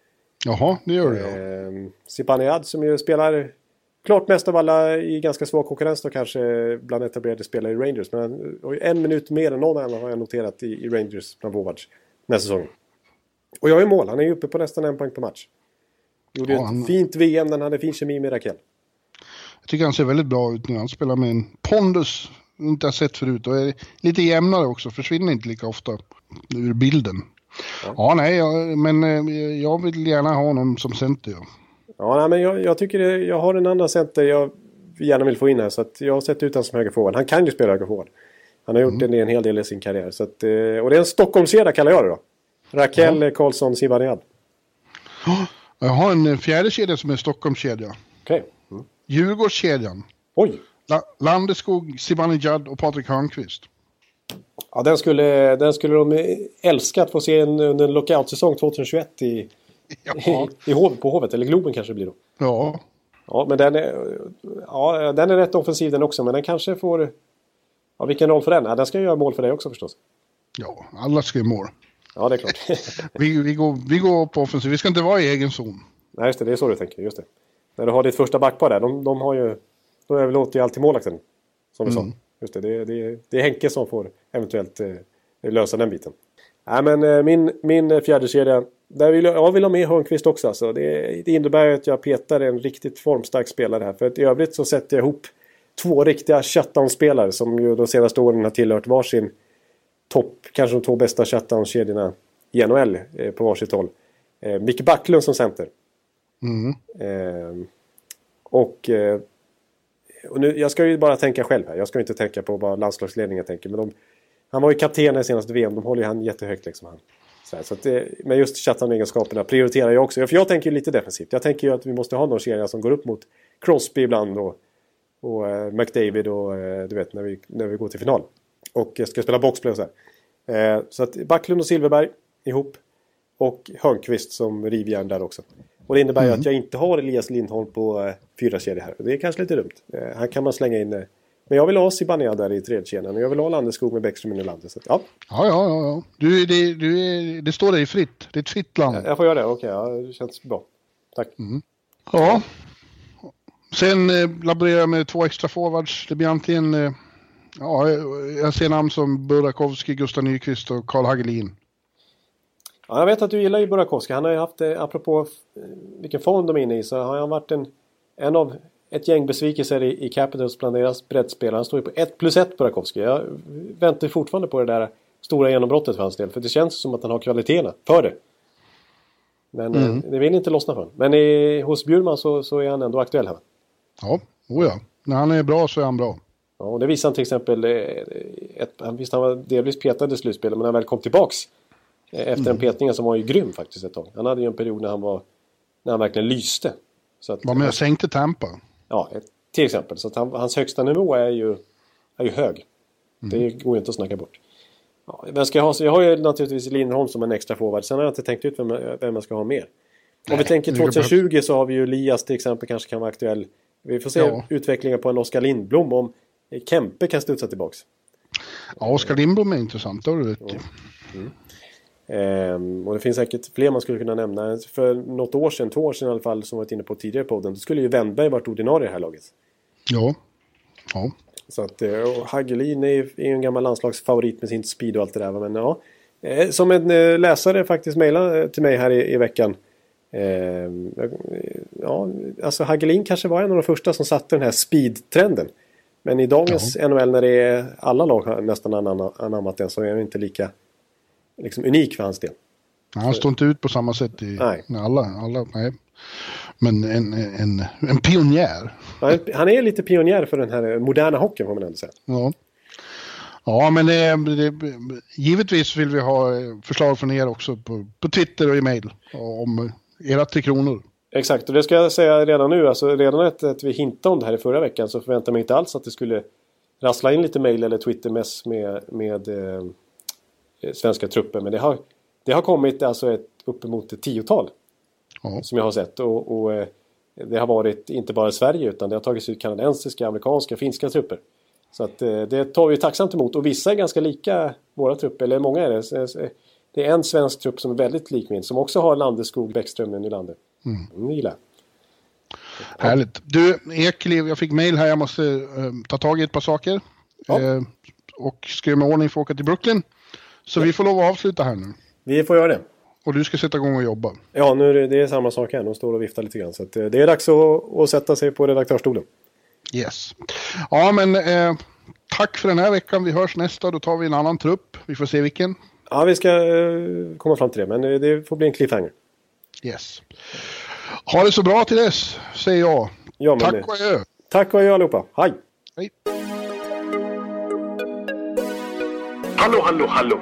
Speaker 3: Jaha, det gör det.
Speaker 2: Zibanejad som ju spelar klart mest av alla i ganska svår konkurrens då kanske bland etablerade spelare i Rangers. Men han har ju 1 minut mer än någon annan har jag noterat i Rangers bland forwards nästa säsong. Och jag är mål, han är ju uppe på nästan 1 poäng per match. Gjorde ett fint VM, den hade fin kemi med Rakell.
Speaker 3: Jag tycker han ser väldigt bra ut nu. Han spelar med en pondus inte har sett förut. Och är lite jämnare också. Försvinner inte lika ofta ur bilden. Men jag vill gärna ha honom som center.
Speaker 2: Ja, men jag tycker jag har en annan center jag gärna vill få in här. Så att jag har sett ut han som högerforward. Han kan ju spela högerforward. Han har gjort en hel del i sin karriär. Så att, och det är en Stockholmskedja kallar jag det då. Rakell, Karlsson, Zibanejad.
Speaker 3: Jag har en fjärde kedja som är Stockholmskedja.
Speaker 2: Okej.
Speaker 3: Djurgårdskedjan.
Speaker 2: Oj.
Speaker 3: Landeskog, Zibanejad och Patrik Hörnqvist.
Speaker 2: Ja, den skulle de älska att få se under en lockout-säsong 2021 på Hovet. Eller Globen kanske det blir då.
Speaker 3: Ja.
Speaker 2: Ja, men den är rätt offensiv den också. Men den kanske får... Ja, vilken roll för den? Ja, den ska göra mål för dig också förstås.
Speaker 3: Ja, alla ska göra mål.
Speaker 2: Ja, det är klart.
Speaker 3: vi går på offensiv. Vi ska inte vara i egen zon.
Speaker 2: Nej, just det. Det är så du tänker. Just det. När du har ditt första backpar där. De har ju... De överlåter ju alltid målakten. Som vi sa. Just det. Det är Henke som får eventuellt lösa den biten. Nej, men min fjärde kedja... Jag vill ha med Hörnqvist också. Alltså. Det innebär att jag petar en riktigt formstark spelare här. För att i övrigt så sätter jag ihop 2 riktiga shutdown-spelare. Som ju de senaste åren har tillhört varsin topp. Kanske de 2 bästa shutdown-kedjorna i NHL på varsitt håll. Micke Backlund som center. Och nu, jag ska ju bara tänka själv här. Jag ska inte tänka på vad landslagsledningen tänker. Men han var ju kapten i senaste VM. De håller ju han jättehögt liksom. Så att med just shutdown-egenskaperna prioriterar jag också. För jag tänker ju lite defensivt. Jag tänker ju att vi måste ha någon kedja som går upp mot Crosby ibland. Och McDavid och du vet när vi går till final. Och ska spela boxplay och så här. Så att Backlund och Silverberg ihop. Och Hörnqvist som rivjärn där också. Och det innebär ju att jag inte har Elias Lindholm på 4 kedjor här. Det är kanske lite dumt. Han kan man slänga in. Men jag vill ha Zibanejad där i 3:e kedjan. Och jag vill ha Landeskog med Bäckström i landet. Så att, ja.
Speaker 3: Ja. Det står dig fritt. Det är ett fritt land.
Speaker 2: Jag får göra det. Okej, ja, det känns bra. Tack.
Speaker 3: Ja. Sen laborerar jag med 2 extra forwards. Det blir antingen... jag ser namn som Burakovsky, Gustav Nyqvist och Carl Hagelin.
Speaker 2: Ja, jag vet att du gillar ju Burakovsky. Han har ju haft, apropå vilken form de är inne i, så har han varit en av ett gäng besvikelser i Capitals bland deras breddspelare. Han står ju på 1+1 Burakovsky. Jag väntar fortfarande på det där stora genombrottet för hans del. För det känns som att han har kvaliteterna för det. Men det vill inte lossna för honom. Men hos Bjurman så är han ändå aktuell här.
Speaker 3: Ja, när han är bra så är han bra.
Speaker 2: Ja, och det visar han till exempel han var delvis petad i slutspelet, men han väl kom tillbaks efter en petning som var ju grym faktiskt ett tag. Han hade ju en period när han verkligen lyste. Så att,
Speaker 3: var med och sänkte Tampa.
Speaker 2: Ja, till exempel. Så att hans högsta nivå är ju hög. Det går ju inte att snacka bort. Ja, men jag har ju naturligtvis Lindholm som en extra forward. Sen har jag inte tänkt ut vem man ska ha mer. Om vi tänker 2020 så har vi ju Elias till exempel kanske kan vara aktuell. Vi får se utvecklingen på en Oskar Lindblom om Kempe kan studsa tillbaks.
Speaker 3: Ja, Oskar Lindblom är intressant. Då vet du.
Speaker 2: Och det finns säkert fler man skulle kunna nämna. För något år sedan, 2 år sedan i alla fall, som varit inne på tidigare podden, då skulle ju Wennberg varit ordinarie i det här laget. Ja. Så att, och Hagelin är en gammal landslagsfavorit med sin speed och allt det där. Men ja, som en läsare faktiskt mejlade till mig här i veckan. Alltså Hagelin kanske var en av de första som satte den här speed-trenden. Men i dagens NHL när det är alla lag har nästan anammat den, så är det inte lika liksom unik för hans del.
Speaker 3: Han står inte ut på samma sätt när alla nej. Men en pionjär.
Speaker 2: Han är lite pionjär för den här moderna hockeyn, får man ändå säga.
Speaker 3: Ja, men givetvis vill vi ha förslag från er också på Twitter och e-mail om era 3 kronor. Exakt,
Speaker 2: och det ska jag säga redan nu. Alltså, redan att vi hintade om det här i förra veckan så förväntar jag mig inte alls att det skulle rassla in lite mail eller Twitter-mess med svenska trupper. Men det har kommit alltså uppemot 10-tal som jag har sett. Och det har varit inte bara Sverige utan det har tagits ut kanadensiska, amerikanska, finska trupper. Så att det tar vi tacksamt emot. Och vissa är ganska lika våra trupper, eller många är det. Det är en svensk trupp som är väldigt lik min. Som också har Landeskog, Bäckström, Nylander. Gillar.
Speaker 3: Härligt. Du, Ekeliv, jag fick mejl här. Jag måste ta tag i ett par saker.
Speaker 2: Ja.
Speaker 3: Och skriva med ordning för att åka till Brooklyn. Så vi får lov att avsluta här nu.
Speaker 2: Vi får göra det.
Speaker 3: Och du ska sätta igång och jobba.
Speaker 2: Ja, nu är det samma sak här. De står och viftar lite grann. Så att det är dags att sätta sig på redaktörsstolen.
Speaker 3: Yes. Ja, men tack för den här veckan. Vi hörs nästa. Då tar vi en annan trupp. Vi får se vilken.
Speaker 2: Ja, vi ska komma fram till det. Men det får bli en cliffhanger.
Speaker 3: Yes. Ha det så bra till dess, säger jag.
Speaker 2: Ja,
Speaker 3: tack och adjö.
Speaker 2: Tack och adjö allihopa. Hej.
Speaker 3: Hej.
Speaker 5: Hallå, hallå, hallå.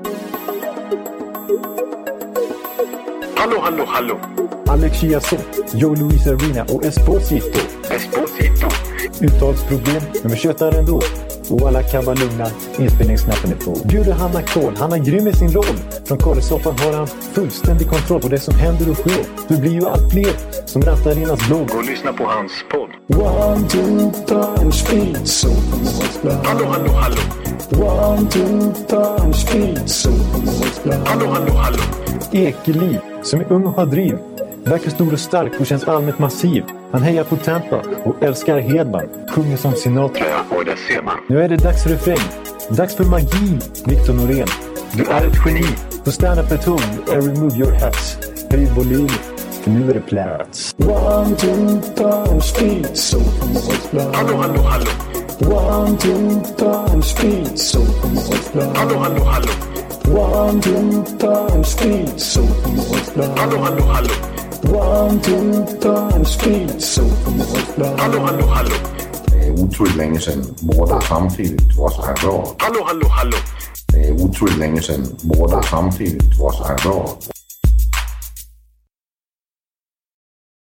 Speaker 5: Hallå, hallå, hallå.
Speaker 6: Alex Chiazot, Joe Luis Arena och Esposito. Uttalsproblem, men vi tjötar ändå. Och alla kan vara lugna, inspelningsknappen är på. Bjuder Hanna Kohl, han är grym i sin roll. Från Kåresoffan har han fullständig kontroll på det som händer och sker. Det blir ju allt fler som rattar in hans blogg.
Speaker 5: Och lyssna på hans podd.
Speaker 6: 1, 2, 3, speed, so.
Speaker 5: Hallå, hallå, hallå.
Speaker 6: 1, 2, 3, speed, so.
Speaker 5: Hallå, hallå, hallå.
Speaker 6: Ekeliv, som är ung och har driv. Verkar stor och stark och känns allmänt massiv. Han hejar på Tampa och älskar Hedman. Sjunger som Sinatra.
Speaker 5: Ja, och det ser man.
Speaker 6: Nu är det dags för refräng. Dags för magi, Victor Norén. Du är ett geni. Så stand up at home and remove your hats. Höj volym, för nu är det plats. 1, 2, 3, speed, so.
Speaker 5: Hallå, hallå, hallå.
Speaker 6: 1, 2, 3, speed, so.
Speaker 5: Hallå, hallå, hallå.
Speaker 6: 1, 2, 3, speed, so.
Speaker 5: Hallå, hallå, hallå.
Speaker 6: 1, 2, 3, speed, so.
Speaker 5: Hallå, hallå, hallå.
Speaker 7: Det är otroligt länge sedan båda samtidigt var så här bra.
Speaker 5: Hallå, hallå, hallå.
Speaker 7: Det är otroligt länge sedan båda samtidigt var så här bra.